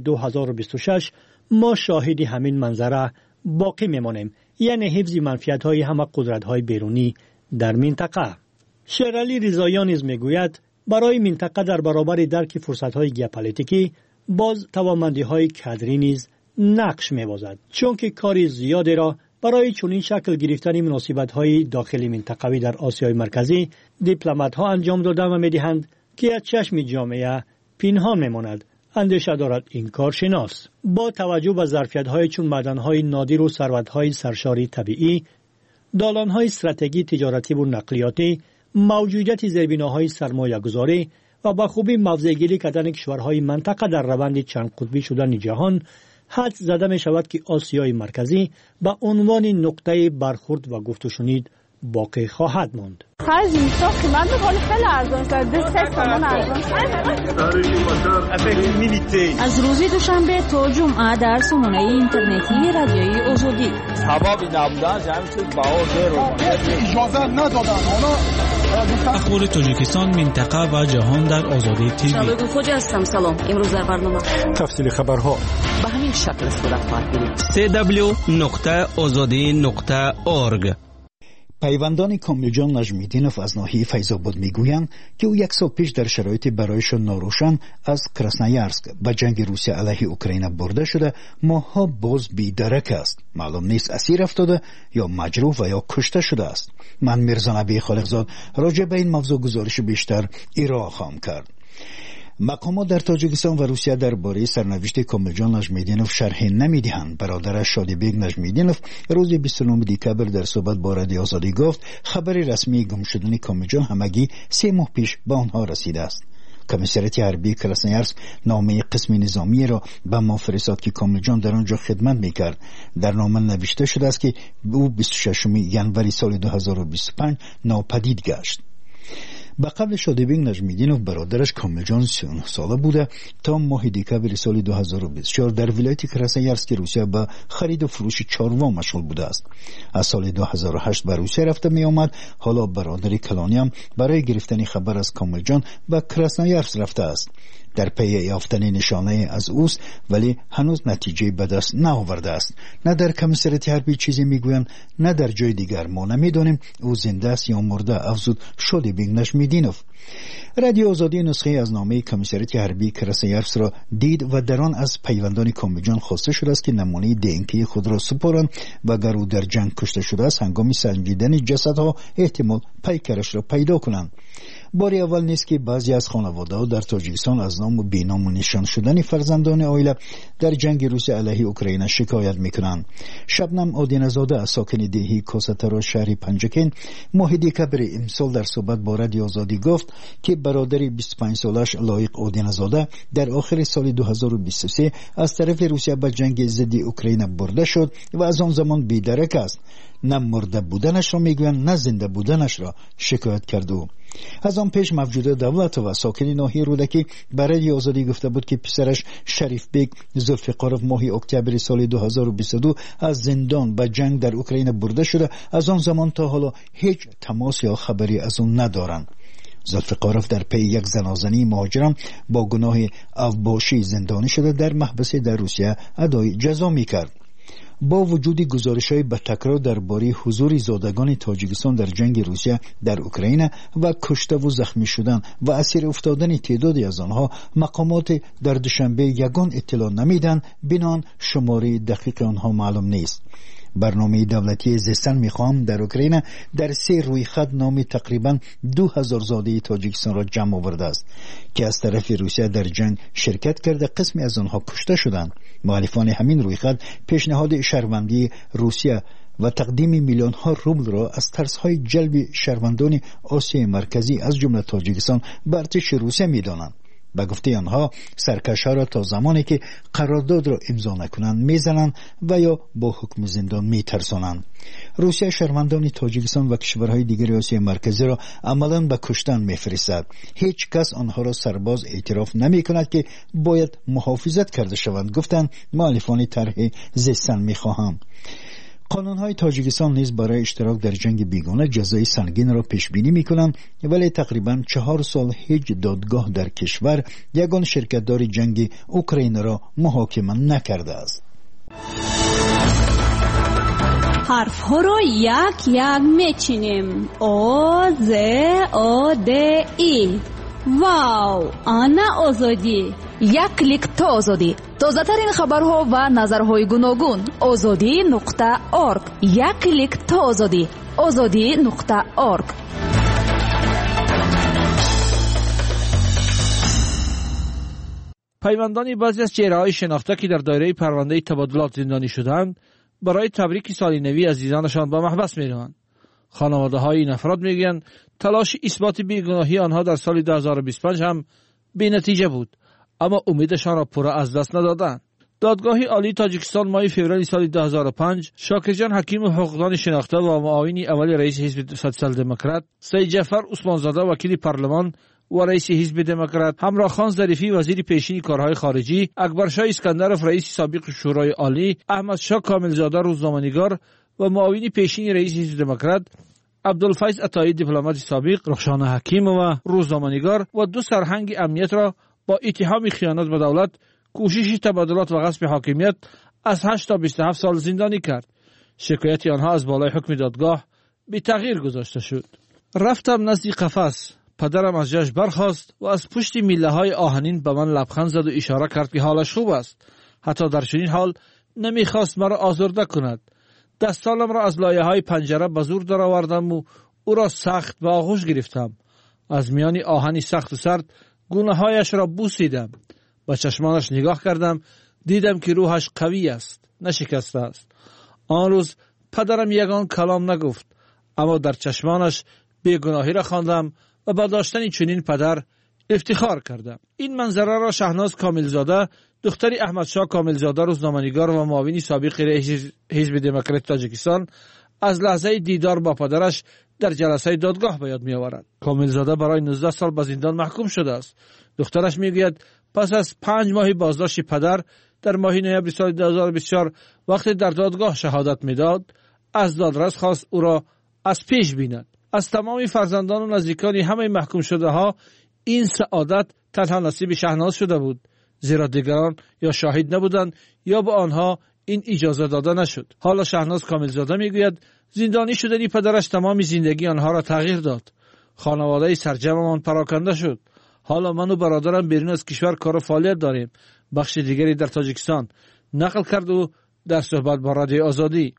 2026 ما شاهد همین منظره باقی می‌مانیم، یعنی حفظ منفعت‌های همه قدرت‌های بیرونی در منطقه. شیرعلی رضاییان نیز می‌گوید برای منطقه در برابر درک فرصت‌های ژئوپلیتیکی باز توانمندی‌های کادری نیز نقش می‌بازد، چون که کار زیادی را برای چنین شکل گرفتن مناسبت‌های داخلی منطقوی در آسیای مرکزی دیپلمات‌ها انجام دادند و می‌دهند که از چشم جامعه پنهان می‌ماند. اندیشه دارد این کارشناس. با توجه به ظرفیت‌های چون معدن‌های نادر و ثروت‌های سرشاری طبیعی، دالان‌های استراتژی تجارتی و نقلیاتی، موجودیت زیربناهای سرمایه‌گذاری و با خوبی موضع‌گیری کردن کشورهای منطقه در روند چند قطبی شدن جهان، حد زده می شود که آسیای مرکزی به عنوان نقطه برخورد و گفت و شنید باقی خواهد ماند. از روز دوشنبه تا جمعه در سامانه اینترنتی رادیوی آزادی اخبار تاجیکستان، منطقه و جهان در آزادی تیوی. شبگون خوجا هستم. سلام. امروز در برنامه تفصیل خبرها به همین شکل صورت خواهد گرفت. www.azadi.org. پیوندان کاملجان نجمیدینوف از ناحیه فیض‌آباد میگویند که او یک سال پیش در شرایط برایشان ناروشن از کراسنایارسک به جنگ روسیه علیه اوکراین برده شده ماها باز بی‌درک است. معلوم نیست اسیر افتاده یا مجروح و یا کشته شده است. من میرزا نبی خالقزاد راجع به این موضوع گزارش بیشتر ارائه خواهم کرد. مقامات در تاجیکستان و روسیه درباره سرنوشت کاملجان نجمیدینوف شرح نمیدهند. برادرش شادیبیگ نجمیدینوف روز 29 دکتر در صحبت با رادیو آزادی گفت خبر رسمی گم شدن کاملجان همگی 3 ماه پیش به آنها رسیده است. کمیسریت حربی کراسنایارسک نامه قسم نظامی را به ما فرستاد که کاملجان در آنجا خدمت میکرد. در نامه نوشته شده است که او 26 ژانویه سال 2025 ناپدید گشت. با قبل شادیبیگ نجمیدینوف برادرش کاملجان 39 ساله بوده تا ماه دکتر سال 2024 در ولایت کراسنایارسک روسیه با خرید و فروش چاروا مشغول بوده است. از سال 2008 به روسیه رفته می آمد. حالا برادر کلانی هم برای گرفتن خبر از کاملجان به کراسنایارسک رفته است. در پی یافتن نشانه از اوست ولی هنوز نتیجه به دست نآورده است. نه در کمیسریت حربی چیزی میگویند نه در جای دیگر. ما نمیدانیم او زنده است یا مرده، افزود شادیبیگ نجمیدینوف. رادیو آزادی نسخه از نامه کمیسریت حربی کراسنایارسک را دید و در آن از پیوندان کاملجان خواسته شده است که نمونه دی خود را سپارند و اگر او در جنگ کشته شده است هنگام سنجیدن جسدها احتمال پیکرش را پیدا کنند. باری اول نیست که بعضی از خانواده‌ها در تاجیکستان از نام و بینام و نشان شدن فرزندان عائله در جنگ روسیه علیه اوکراین شکایت میکنند. شبنم آدینزاده ساکن دهی کوسترا شهر پنجکین ماه دکتر امسال در صحبت با رادیو آزادی گفت که برادر 25 سالش لایق آدینزاده در آخر سال 2023 از طرف روسیه به جنگ ضد اوکراین برده شد و از آن زمان بی‌درک است. نه مرده بودنش را میگویند نه زنده بودنش را شکایت کرد. از آن پیش موجود دولت و ساکن ناحیه رودکی برای آزادی گفته بود که پسرش شریف بیگ ذوالفقارov ماه اکتبر سال 2022 از زندان به جنگ در اوکراین برده شده. از آن زمان تا حالا هیچ تماس یا خبری از اون ندارند. ذوالفقارov در پی یک زنازنی مهاجران با گناه اوباشی زندانی شده در محبس در روسیه ادای جزا میکرد. با وجود گزارش‌های به تکرار درباره حضور زادگان تاجیکستان در جنگ روسیه در اوکراین و کشته و زخمی شدن و اسیر افتادن تعدادی از آنها، مقامات در دوشنبه یگان اطلاع نمیدن، بنان شماره دقیق آنها معلوم نیست. برنامه دولتی زیستن میخوام در اوکراین در 3 رویخط نام تقریبا 2000 زاده تاجیکستان را جمع آورده است که از طرف روسیه در جنگ شرکت کرده. قسمی از آنها کشته شدند. مخالفان همین رویخط پیشنهاد شهروندی روسیه و تقدیم میلیون ها روبل را از ترس‌های جلب شهروندان آسیای مرکزی از جمله تاجیکستان به ارتش روسیه می‌دانند. به گفته آنها سرکش‌ها را تا زمانی که قرارداد را امضا نکنند میزنند و یا با حکم زندان میترسانند. روسیه شهروندان تاجیکستان و کشورهای دیگر آسیای مرکزی را عملاً به کشتن میفرستد. هیچ کس آنها را سرباز اعتراف نمی‌کند که باید محافظت کرده شوند، گفتند مؤلفان طرح زیستن می‌خواهند. قانون‌های تاجیکستان نیز برای اشتراک در جنگ بیگانه جزای سنگین را پیش بینی می‌کنند، ولی تقریباً 4 سال هیچ دادگاه در کشور یگان شرکت‌دار جنگ اوکراین را محاکمه نکرده است. حرف‌ها را یک یک می‌چینیم. او ز او د ای. واو، آنا آزادی. یک کلیک تا آزادی. تازه‌ترین خبرها و نظرهای گوناگون. azadi.org. یک کلیک تا آزادی. azadi.org. پیوندان بعضی از چهره‌های شناخته که در دایره پرونده تبادلات زندانی شدند برای تبریک سال نوی عزیزانشان به محبس می‌روند. خانواده‌های این افراد می‌گویند تلاش اثبات بیگناهی آنها در سال 2025 هم بی‌نتیجه بود، اما امیدشان را پورا از دست ندادند. دادگاه عالی تاجیکستان ماه فوریه سال 2005 شاکرجان حکیم حقوقدان شناخته و معاون اول رئیس حزب سوسیال دموکرات، سید جعفر عثمانزاده وکیل پارلمان و رئیس حزب دموکرات، همراه خان ظریفی وزیر پیشین کارهای خارجی، اکبرشاه اسکندرов رئیس سابق شورای عالی، احمد شاه کاملزاده روزنامه‌نگار و معاون پیشین رئیس حزب دموکرات، عبدالفیض عطایی دیپلمات سابق، رخشان حکیم و روزنامه‌نگار و دو سرهنگ امنیت را با اتهام خیانت به دولت، کوشش تبادلات و غصب حاکمیت از 8 تا 27 سال زندانی کرد. شکایت آنها از بالای حکم دادگاه بی تغییر گذاشته شد. رفتم نزد قفس. پدرم از جاش برخاست و از پشت میله‌های آهنین به من لبخند زد و اشاره کرد که حالش خوب است. حتی در چنین حال نمیخواست مرا آزرده کند. دستانم را از لایه‌های پنجره به زور درآوردم و او را سخت به آغوش گرفتم. از میان آهنی سخت و سرد گونه‌هایش را بوسیدم. با چشمانش نگاه کردم، دیدم که روحش قوی است، نشکسته است. آن روز پدرم یگان کلام نگفت، اما در چشمانش بیگناهی را خواندم و با داشتن چنین پدر افتخار کردم. این منظره را شهناز کاملزاده، دختری احمدشاه کاملزاده روزنامه‌نگار و معاون سابق رئیس حزب دموکرات تاجیکستان از لحظه دیدار با پدرش در جلسه دادگاه به یاد می‌آورد. کاملزاده برای 19 سال به زندان محکوم شده است. دخترش میگوید پس از 5 ماه بازداشت پدر در ماه نوامبر سال 2024 وقتی در دادگاه شهادت میداد، از دادرس خواست او را از پیش بیند. از تمام فرزندان و نزدیکان همه محکوم شده ها این سعادت تنها نصیب شهناز شده بود، زیرا دیگران یا شاهد نبودند یا به آنها این اجازه داده نشد. حالا شهناز کاملزاده میگوید زندانی شدن پدرش تمام زندگی آنها را تغییر داد. خانواده سرجممان پراکنده شد. حالا من و برادرم بیرون از کشور کار و فعالیت داریم. بخش دیگری در تاجیکستان نقل کرد و در صحبت با رادیو آزادی.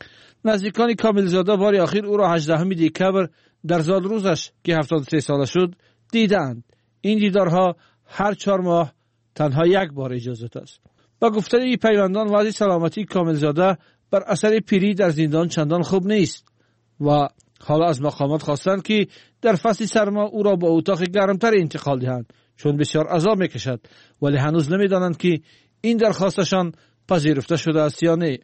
نزدیکان کاملزاده بار اخیر او را 18 دکبر در زاد روزش که 73 ساله شد دیدند. این دیدارها هر 4 ماه تنها یک بار اجازه است. با گفته پیوندان وضع سلامتی کاملزاده بر اثر پیری در زندان چندان خوب نیست و حالا از مقامات خواستند که در فصل سرما او را به اتاق گرمتر انتقال دهند، چون بسیار عذاب میکشد، ولی هنوز نمیدانند که این درخواستشان پذیرفته شده است یا نه.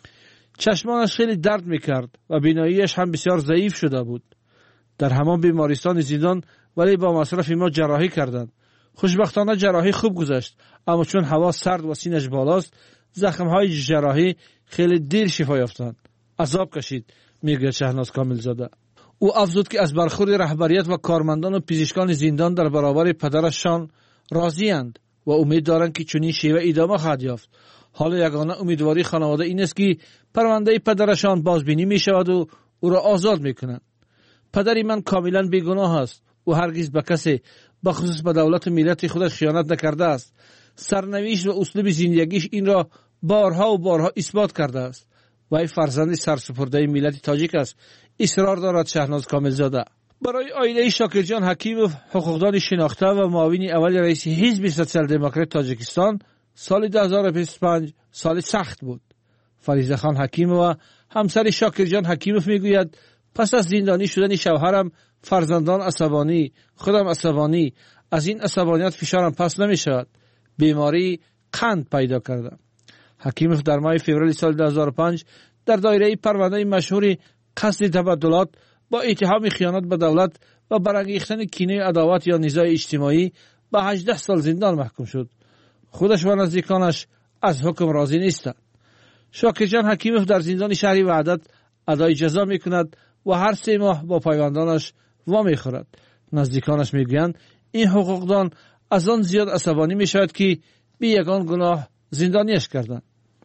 چشمانش خیلی درد میکرد و بیناییش هم بسیار ضعیف شده بود. در همان بیمارستان زندان ولی با مصرف ما جراحی کردند. خوشبختانه جراحی خوب گذشت، اما چون هوا سرد و سینش بالاست، زخم‌های جراحی خیلی دیر شفا یافتند. عذاب کشید، میگه شهناز کاملزاده. او افزود که از برخورد رهبریت و کارمندان و پزشکان زندان در برابر پدرشان راضی‌اند و امید دارند که چنین شیوه ادامه خواهد یافت. حالا یگانه امیدواری خانواده این است که پرونده پدرشان بازبینی می شود و او را آزاد می کنند. پدری من کاملا بیگناه است. او هرگز به کسی بخصوص به دولت و ملت خودش خیانت نکرده است. سرنوشت و اسلوب زندگیش این را بارها و بارها اثبات کرده است. وی فرزند سرسپرده ملت تاجیک است. اصرار دارد شهناز کاملزاده. برای عائله شاکرجان حکیمov حقوقدان شناخته و معاون اول رئیس حزب سوسیال دموکرات تاجیکستان سال 2025 سال سخت بود. فریضه خان حکیمov و همسر شاکرجان حکیمov میگوید پس از زندانی شدن شوهرم فرزندان عصبانی، خودم عصبانی، از این عصبانیت فشارم پس نمی شود. بیماری قند پیدا کردم. حکیمov در ماه فوریه سال 2005 در دایره پرونده مشهور قصد تبادلات با اتهام خیانت به دولت و برانگیختن کینه عداوت یا نزاع اجتماعی به 18 سال زندان محکوم شد. خودش و نزدیکانش از حکم راضی نیستند. شاکرجان حکیمov در زندان شهری وحدت ادای جزا میکند و هر 3 ماه با پیوندانش وا میخورد. نزدیکانش میگویند این حقوقدان از آن زیاد عصبانی میشود که بی یگان گناه زندانیش کردند.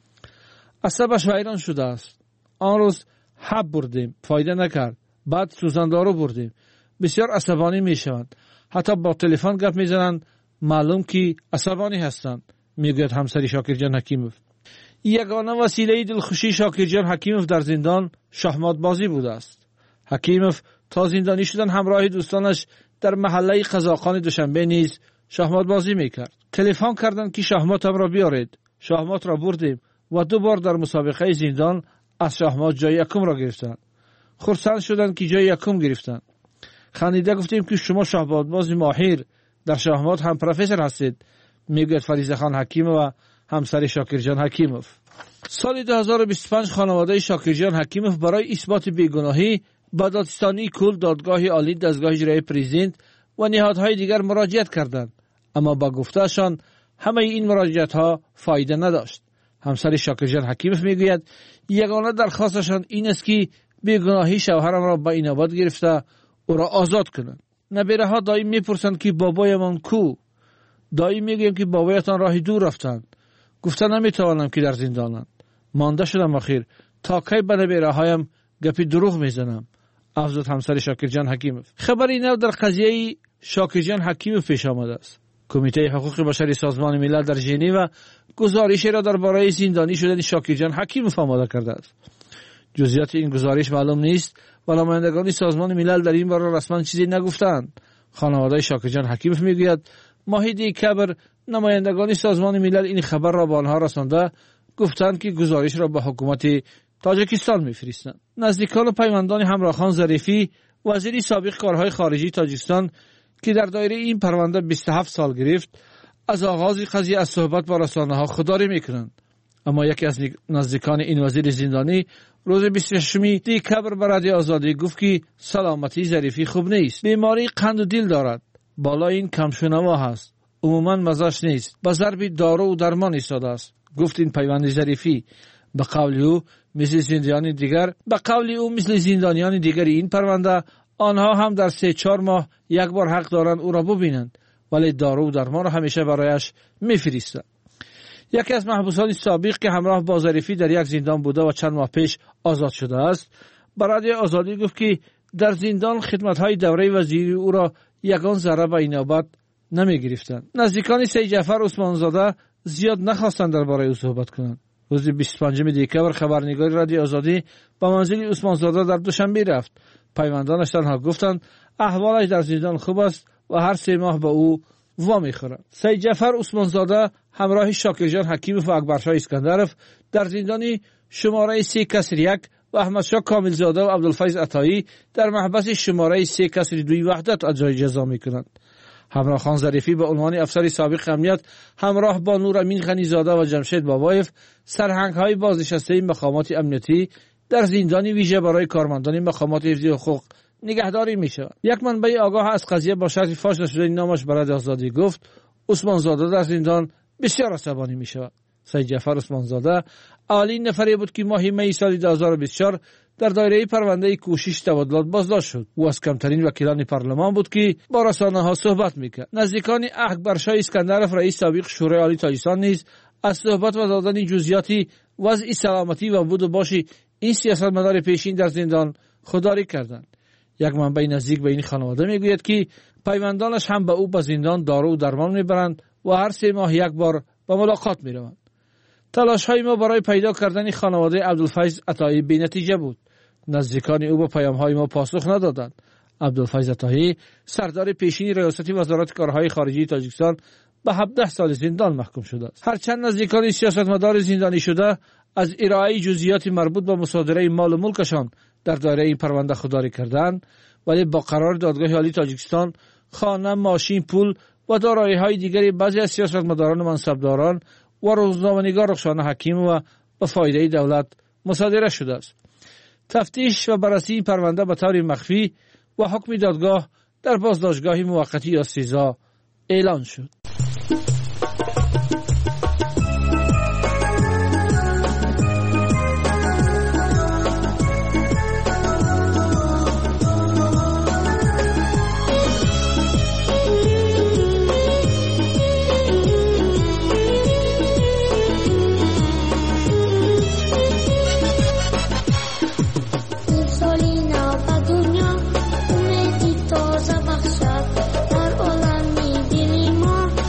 عصبش ویران شده است. آن روز حب بردیم، فایده نکرد. بعد سوزندارو بردیم، بسیار عصبانی میشوند. حتی با تلفن گپ میزنند، معلوم که عصبانی هستند، میگوید همسر شاکرجان حکیمov. یگانه وسیله دلخوشی شاکرجان حکیمov در زندان شахمات بازی بوده است. حکیمov تا زندانی شدن همراه دوستانش در محله قزاقان دوشنبه نیز شахمات بازی میکرد. تلفن کردند که شахماتم را بیارید. شахمات را بردیم و 2 بار در مسابقه زندان از شахمات جای یکم را گرفتند. خرسند شدند که جای یکم گرفتند. خندیده گفتیم که شما شахمات باز ماهر در شахمات هم پروفسور هستید، میگوید فریضه خان حکیمov و همسر شاکرجان حکیموف. سال 2025 خانواده شاکرجان حکیموف برای اثبات بیگناهی به دادستانی کل، دادگاه عالی، دستگاه اجرایی پرزیدنت و نهادهای دیگر مراجعت کردند، اما با گفتهشان همه این مراجعت ها فایده نداشت. همسر شاکرجان حکیموف میگوید یگانه درخواستشان این است که بیگناهی شوهرم را به اینابت گرفته او را آزاد کنند. نبیره ها دائم میپرسند که بابایمان کو؟ دائم میگویم که بابایتان راه دور رفتند. گفته نمیتوانم که در زندانند. مانده شدم اخیر تا کی به نبیره هایم گپی دروغ میزنم. افزود همسر شاکرجان حکیموف. خبری نو در قضیه شاکرجان حکیموف پیش آمده است. کمیته حقوق بشری سازمان ملل در ژنو گزارشی را درباره زندانی شدن شاکرجان حکیموف آماده کرده است. جزئیات این گزارش معلوم نیست و نمایندگان سازمان ملل در این باره رسما چیزی نگفتند. خانواده شاکرجان حکیموف میگوید ماه دکبر نمایندگان سازمان ملل این خبر را به آنها رسانده گفتند که گزارش را به حکومت تاجیکستان میفرستند. نزدیکان و پیوندان همراهخان ظریفی، وزیر سابق کارهای خارجی تاجیکستان که در دایره این پرونده 27 سال گرفت، از آغاز قضیه از صحبت با رسانه‌ها خودداری میکنند. اما یکی از نزدیکان این وزیر زندانی روز 26 دکبر به رادیو آزادی گفت که سلامتی ظریفی خوب نیست. بیماری قند و دل دارد. بالای این کمشنوا هست. عموما مزاج نیست. به ضرب دارو و درمان ایستاده است. گفت این پیوند ظریفی. به قول او مثل زندانیان دیگر این پرونده آنها هم در 3-4 ماه یک بار حق دارند او را ببینند، ولی دارو و درمان را همیشه برایش میفرستند. یکی از محبوسان سابق که همراه با ظریفی در یک زندان بوده و چند ماه پیش آزاد شده است، به رادیو آزادی گفت که در زندان خدمت‌های دوره وزیری او را یگان ذره به اینابت نمی‌گرفتند. نزدیکان سید جعفر عثمانزاده زیاد نخواستند درباره او صحبت کنند. روز 25 دکبر خبرنگار رادیو آزادی به منزل عثمانزاده در دوشنبه رفت. پیوندانش تنها گفتند احوالش در زندان خوب است و هر 3 ماه به او وامی خورد. سید جعفر عثمانزاده همراه شاکرجان حکیموف و اکبرشاه اسکندرف در زندان شماره 3-1 و احمدشاه کاملزاده و عبدالفیض عطایی در محبس شماره 3-2 وحدت اجرای جزا میکنند. همراه خان ظریفی به عنوان افسر سابق امنیت همراه با نورامین غنیزاده و جمشید بابایف سرهنگ‌های بازنشسته مقامات امنیتی در زندان ویژه برای کارمندان مقامات حفظی حقوق نگهداری میشود. یک منبع آگاه از قضیه با شرط فاش نشدن نامش برای آزادی گفت عثمانزاده در زندان بسیار عصبانی میشود. سید جعفر عثمانزاده اولین نفری بود که ماه می سال 2024 در دایره پرونده کوشش تبادلات بازداشت شد. او از کمترین وکیلان پارلمان بود که با رسانه‌ها صحبت میکرد. نزدیکان اکبرشاه اسکندرف رئیس سابق شورای عالی تاجیکستان نیز از صحبت و دادن جزئیات وضع سلامتی و بود و باش این سیاستمدار پیشین در زندان خودداری کردند. یک منبع نزدیک به این خانواده میگوید که پیوندانش هم به او به زندان دارو و درمان میبرند و هر 3 ماه یک بار به ملاقات میروند. تلاش‌های ما برای پیدا کردن خانواده عبدالفیض عطایی بی‌نتیجه بود. نزدیکان او به پیام‌های ما پاسخ ندادند. عبدالفیض عطایی سردار پیشین ریاست وزارت کارهای خارجی تاجیکستان به 17 سال زندان محکوم شده است. هرچند نزدیکان سیاستمدار زندانی شده از ارائه جزئیات مربوط به مصادره مال و ملکشان در دایره این پرونده خودداری کردند، ولی با قرار دادگاه عالی تاجیکستان خانه، ماشین، پول و دارایی‌های دیگری بعضی از سیاستمداران و منصبداران و روزنامه‌نگار رخشان حکیم و به فایده دولت مصادره شده است. تفتیش و بررسی این پرونده به طور مخفی و حکم دادگاه در بازداشتگاه موقتی یا سزا اعلان شد. در عالمی دلی ما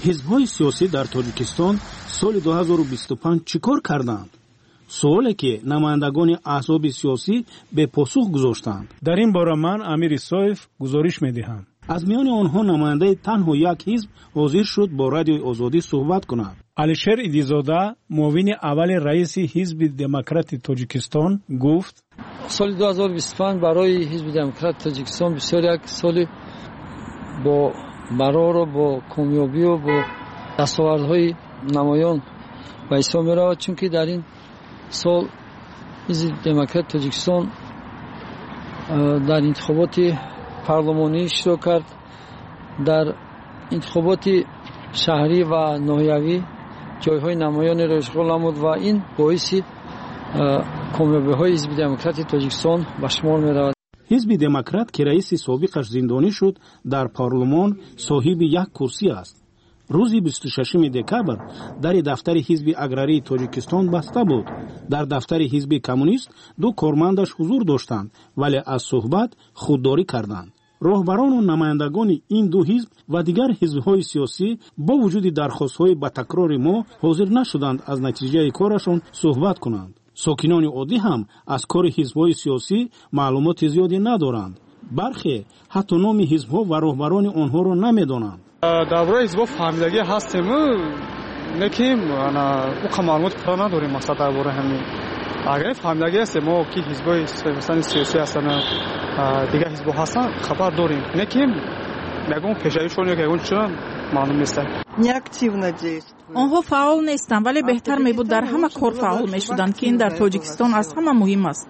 حزب‌های سیاسی در تاجیکستان سال 2025 چیکار کردند؟ سوالی که نمایندگان احزاب سیاسی به پاسخ گذاشتند. در این باره من امیر سایف گزارش می‌دهم. از میان آنها نماینده تنها یک حزب حاضر شد با رادیوی آزادی صحبت کند. علیشیر ایدیزاده معاون اول رئیس حزب دموکرات تاجیکستان گفت سال 2025 برای حزب دموکرات تاجیکستان بسیار یک سال با برار و با کامیابی و با دستاوردهای نمایان به حساب می‌رود، چون که در این سال حزب دموکرات تاجیکستان در انتخابات پارلمانی اشتراک کرد، در انتخابات شهری و ناحیوی جایهای نمایانی را اشغال نمود و این باعث کامیابی‌های حزب دموکرات تاجیکستان به شمار می‌رود. حزب دموکرات که رئیس سابقش زندانی شد در پارلمان صاحب یک کرسی است. روز 26 دکبر در دفتر حزب اگراری تاجیکستان بسته بود. در دفتر حزب کمونیست دو کارمندش حضور داشتند ولی از صحبت خودداری کردند. راهبران و نمایندگان این دو حزب و دیگر حزب‌های سیاسی با وجود درخواست‌های با تکرار ما حاضر نشدند از نتیجه کارشان صحبت کنند. ساکنان عادی هم از کار حزب‌های سیاسی معلومات زیادی ندارند. برخی حتی نام حزب‌ها و راهبران آنها را نمی‌دانند. در برای حزب فهمیدگی هستیم نکیم او معلومات پورا نداریم مثلا در برای همین اگر فهمیدگی هست ما که حزب‌های سیاسی هستن دیگه حزب‌ها هستن خبر داریم نکیم میگم پیشایشون یا که چون معلوم نیست. آنها فعال نیستند ولی بهتر میبود در همه کار فعال میشدند که این در تاجیکستان از همه مهم است.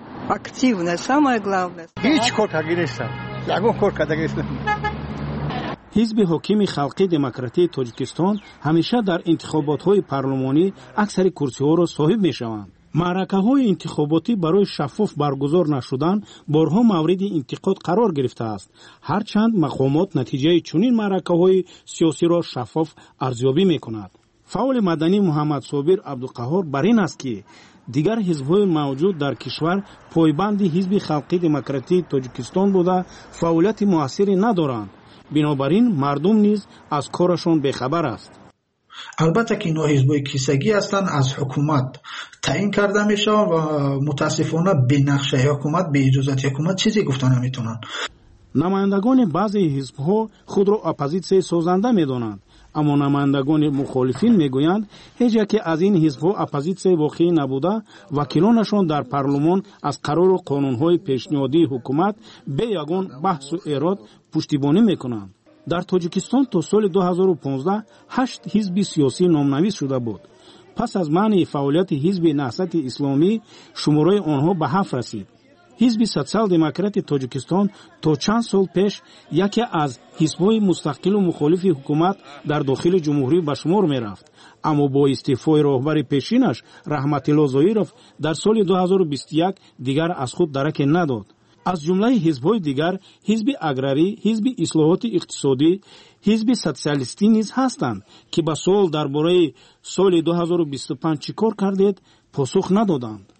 هیچ کار کردی نیستن. یگان کار کردی نیستن. حزب حاکم خلقی دموکراتی تاجیکستان همیشه در انتخابات‌های پارلمانی اکثر کرسی‌ها را صاحب می‌شوند. معرکه‌های انتخاباتی برای شفاف برگزار نشدن بارها مورد انتقاد قرار گرفته است. هرچند مقامات نتیجه چنین معرکه‌های سیاسی را شفاف ارزیابی می‌کند. فعال مدنی محمد صابر عبدالقهار بر این است که دیگر حزب‌های موجود در کشور پایبند حزب خلقی دموکراتی تاجیکستان بوده فعالیت موثری ندارند. بنابراین مردم نیز از کارشان بیخبر است. البته که اینا حزبای کیسگی هستند از حکومت تعیین کرده میشه و متاسفانه به نقشه حکومت به اجازه حکومت چیزی گفتن نمیتونن. نمایندگان بعضی حزب‌ها خود را اپوزیسیون سازنده میدانند، اما نمایندگان مخالفین میگویند هیچ یکی از این حزب‌ها اپوزیسیون واقعی نبوده، وکیلانشان در پارلمان از قرار و قانون‌های پیشنهادی حکومت به یگان بحث و ایراد پشتیبانی میکنند. در تاجیکستان تا سال 2015 8 حزب سیاسی نامنویس شده بود. پس از منع فعالیت حزب نهضت اسلامی شماره آنها به 7 رسید. حزب سوسیال دموکرات تاجیکستان تا چند سال پیش یکی از حزب‌های مستقل و مخالف حکومت در داخل جمهوری به شمار می‌رفت، اما با استعفای راهبر پیشینش رحمت الله ظاهرов در سال 2021 دیگر از خود درک نداد. از جمله حزب‌های دیگر حزب اگراری، حزب اصلاحات اقتصادی، حزب سوسیالیستی نیز هستند که به سوال درباره سال 2025 چیکار کردید پاسخ ندادند.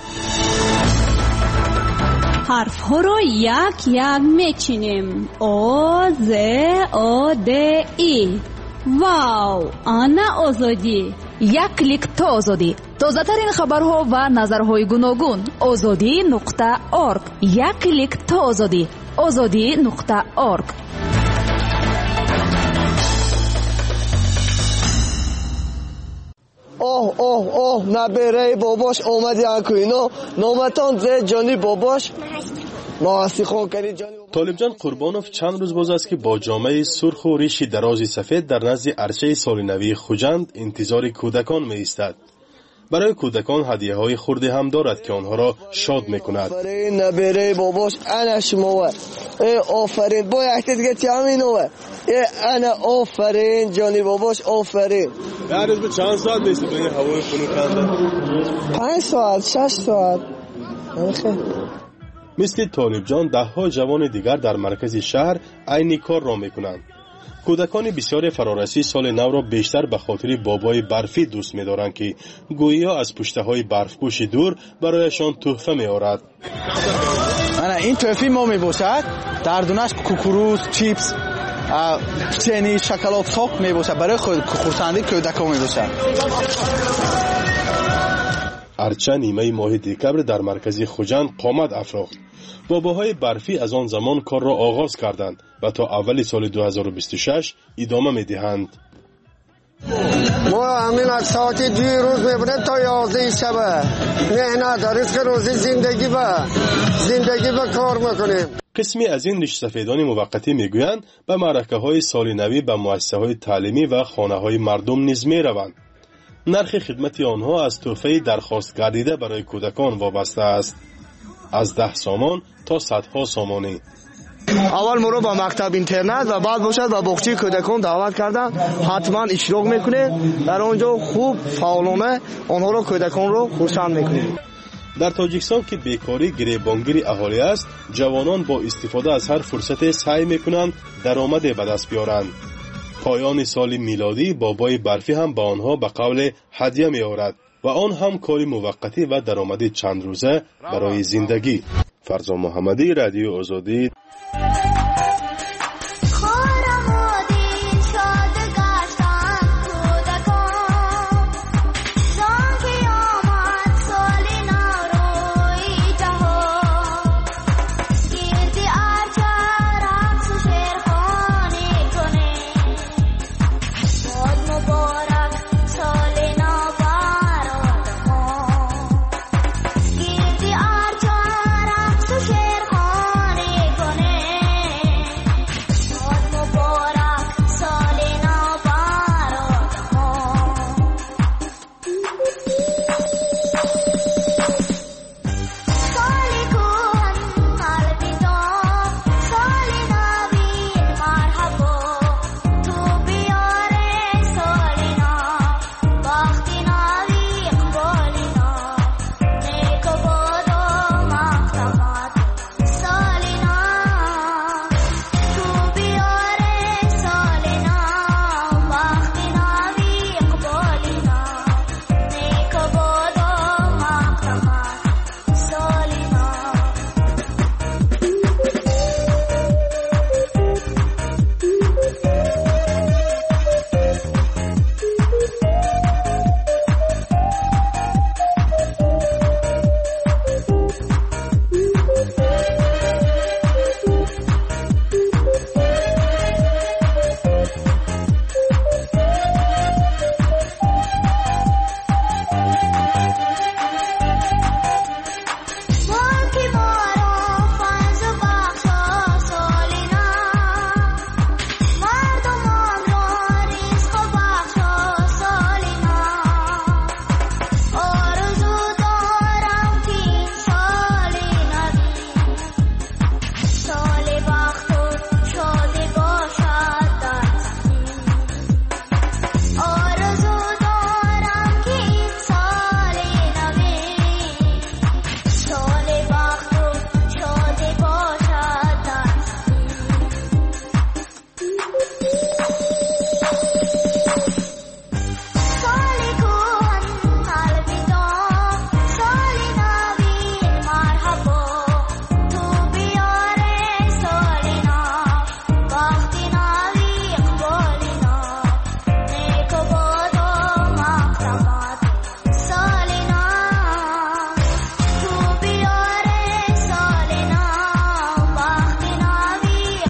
حرف ها رو یک یک میچینیم. آ ز آ د ای. واو، آنا آزادی. یک کلیک تا آزادی. تازه ترین خبرها و نظرهای گوناگون. azadi.org. یک کلیک تا آزادی. azadi.org. اوه نبره باباش اومدی انکوینو نومتان زه جانی باباش ماسی خون کنی جانی. طالبجان قربانوف چند روز باز است که با جامعه سرخ و ریش درازی سفید در نزد عرشه سال نوی خوجند انتظار کودکان می ایستد. برای کودکان هدیه های خورده هم دارد که آنها را شاد می کند. نبره باباش انا شموه آفرین با یکتی دیگه تیامینوه انا آفرین جانی باباش آفرین. در روز به چند ساعت بیسته به این هوای خونو کنده؟ 5 ساعت 6 ساعت. مثل طالبجان ده ها جوان دیگر در مرکز شهر عین کار را می کنند. کودکان بسیار فرارسی سال نو را بیشتر به خاطر بابای برفی دوست می دارند که گویا از پشته های برفپوش دور برایشان تحفه می آورد. این تحفه ما می باشد در دونش کوکوروز، چیپس چنی شکلات ساخت میباشه برای خورسندی کودکان میباشه. ارچه نیمه ماه دکبر در مرکز خوجند قامت افراخت. باباهای برفی از آن زمان کار را آغاز کردند و تا اول سال 2026 ادامه میدهند. ما همین از ساعت 2 روز میبریم تا 11 شب مهنت رزق روزی زندگی با کار میکنیم. قسمی از این ریش سفیدان موقتی میگویند به معرکه های سال نوی به مؤسسه های تعلیمی و خانه های مردم نیز میروند. نرخ خدمت آنها از تحفه درخواست گردیده برای کودکان وابسته است، از 10 سامان تا صدها سامانی. اول مرو با مکتب اینترنت و بعد باشد با باغچه کودکان دعوت کردن، حتما اشتراک میکنه، در اونجا خوب فعالانه آنها رو کودکان رو خرسند میکنه. در تاجیکستان که بیکاری گریبانگیر اهالی است، جوانان با استفاده از هر فرصت سعی میکنند درآمد به دست بیارند. پایان سال میلادی بابای برفی هم با آنها به قول هدیه میآورد و آن هم کاری موقتی و درآمد چند روزه برای زندگی. فرزان محمدی، رادیو آزادی.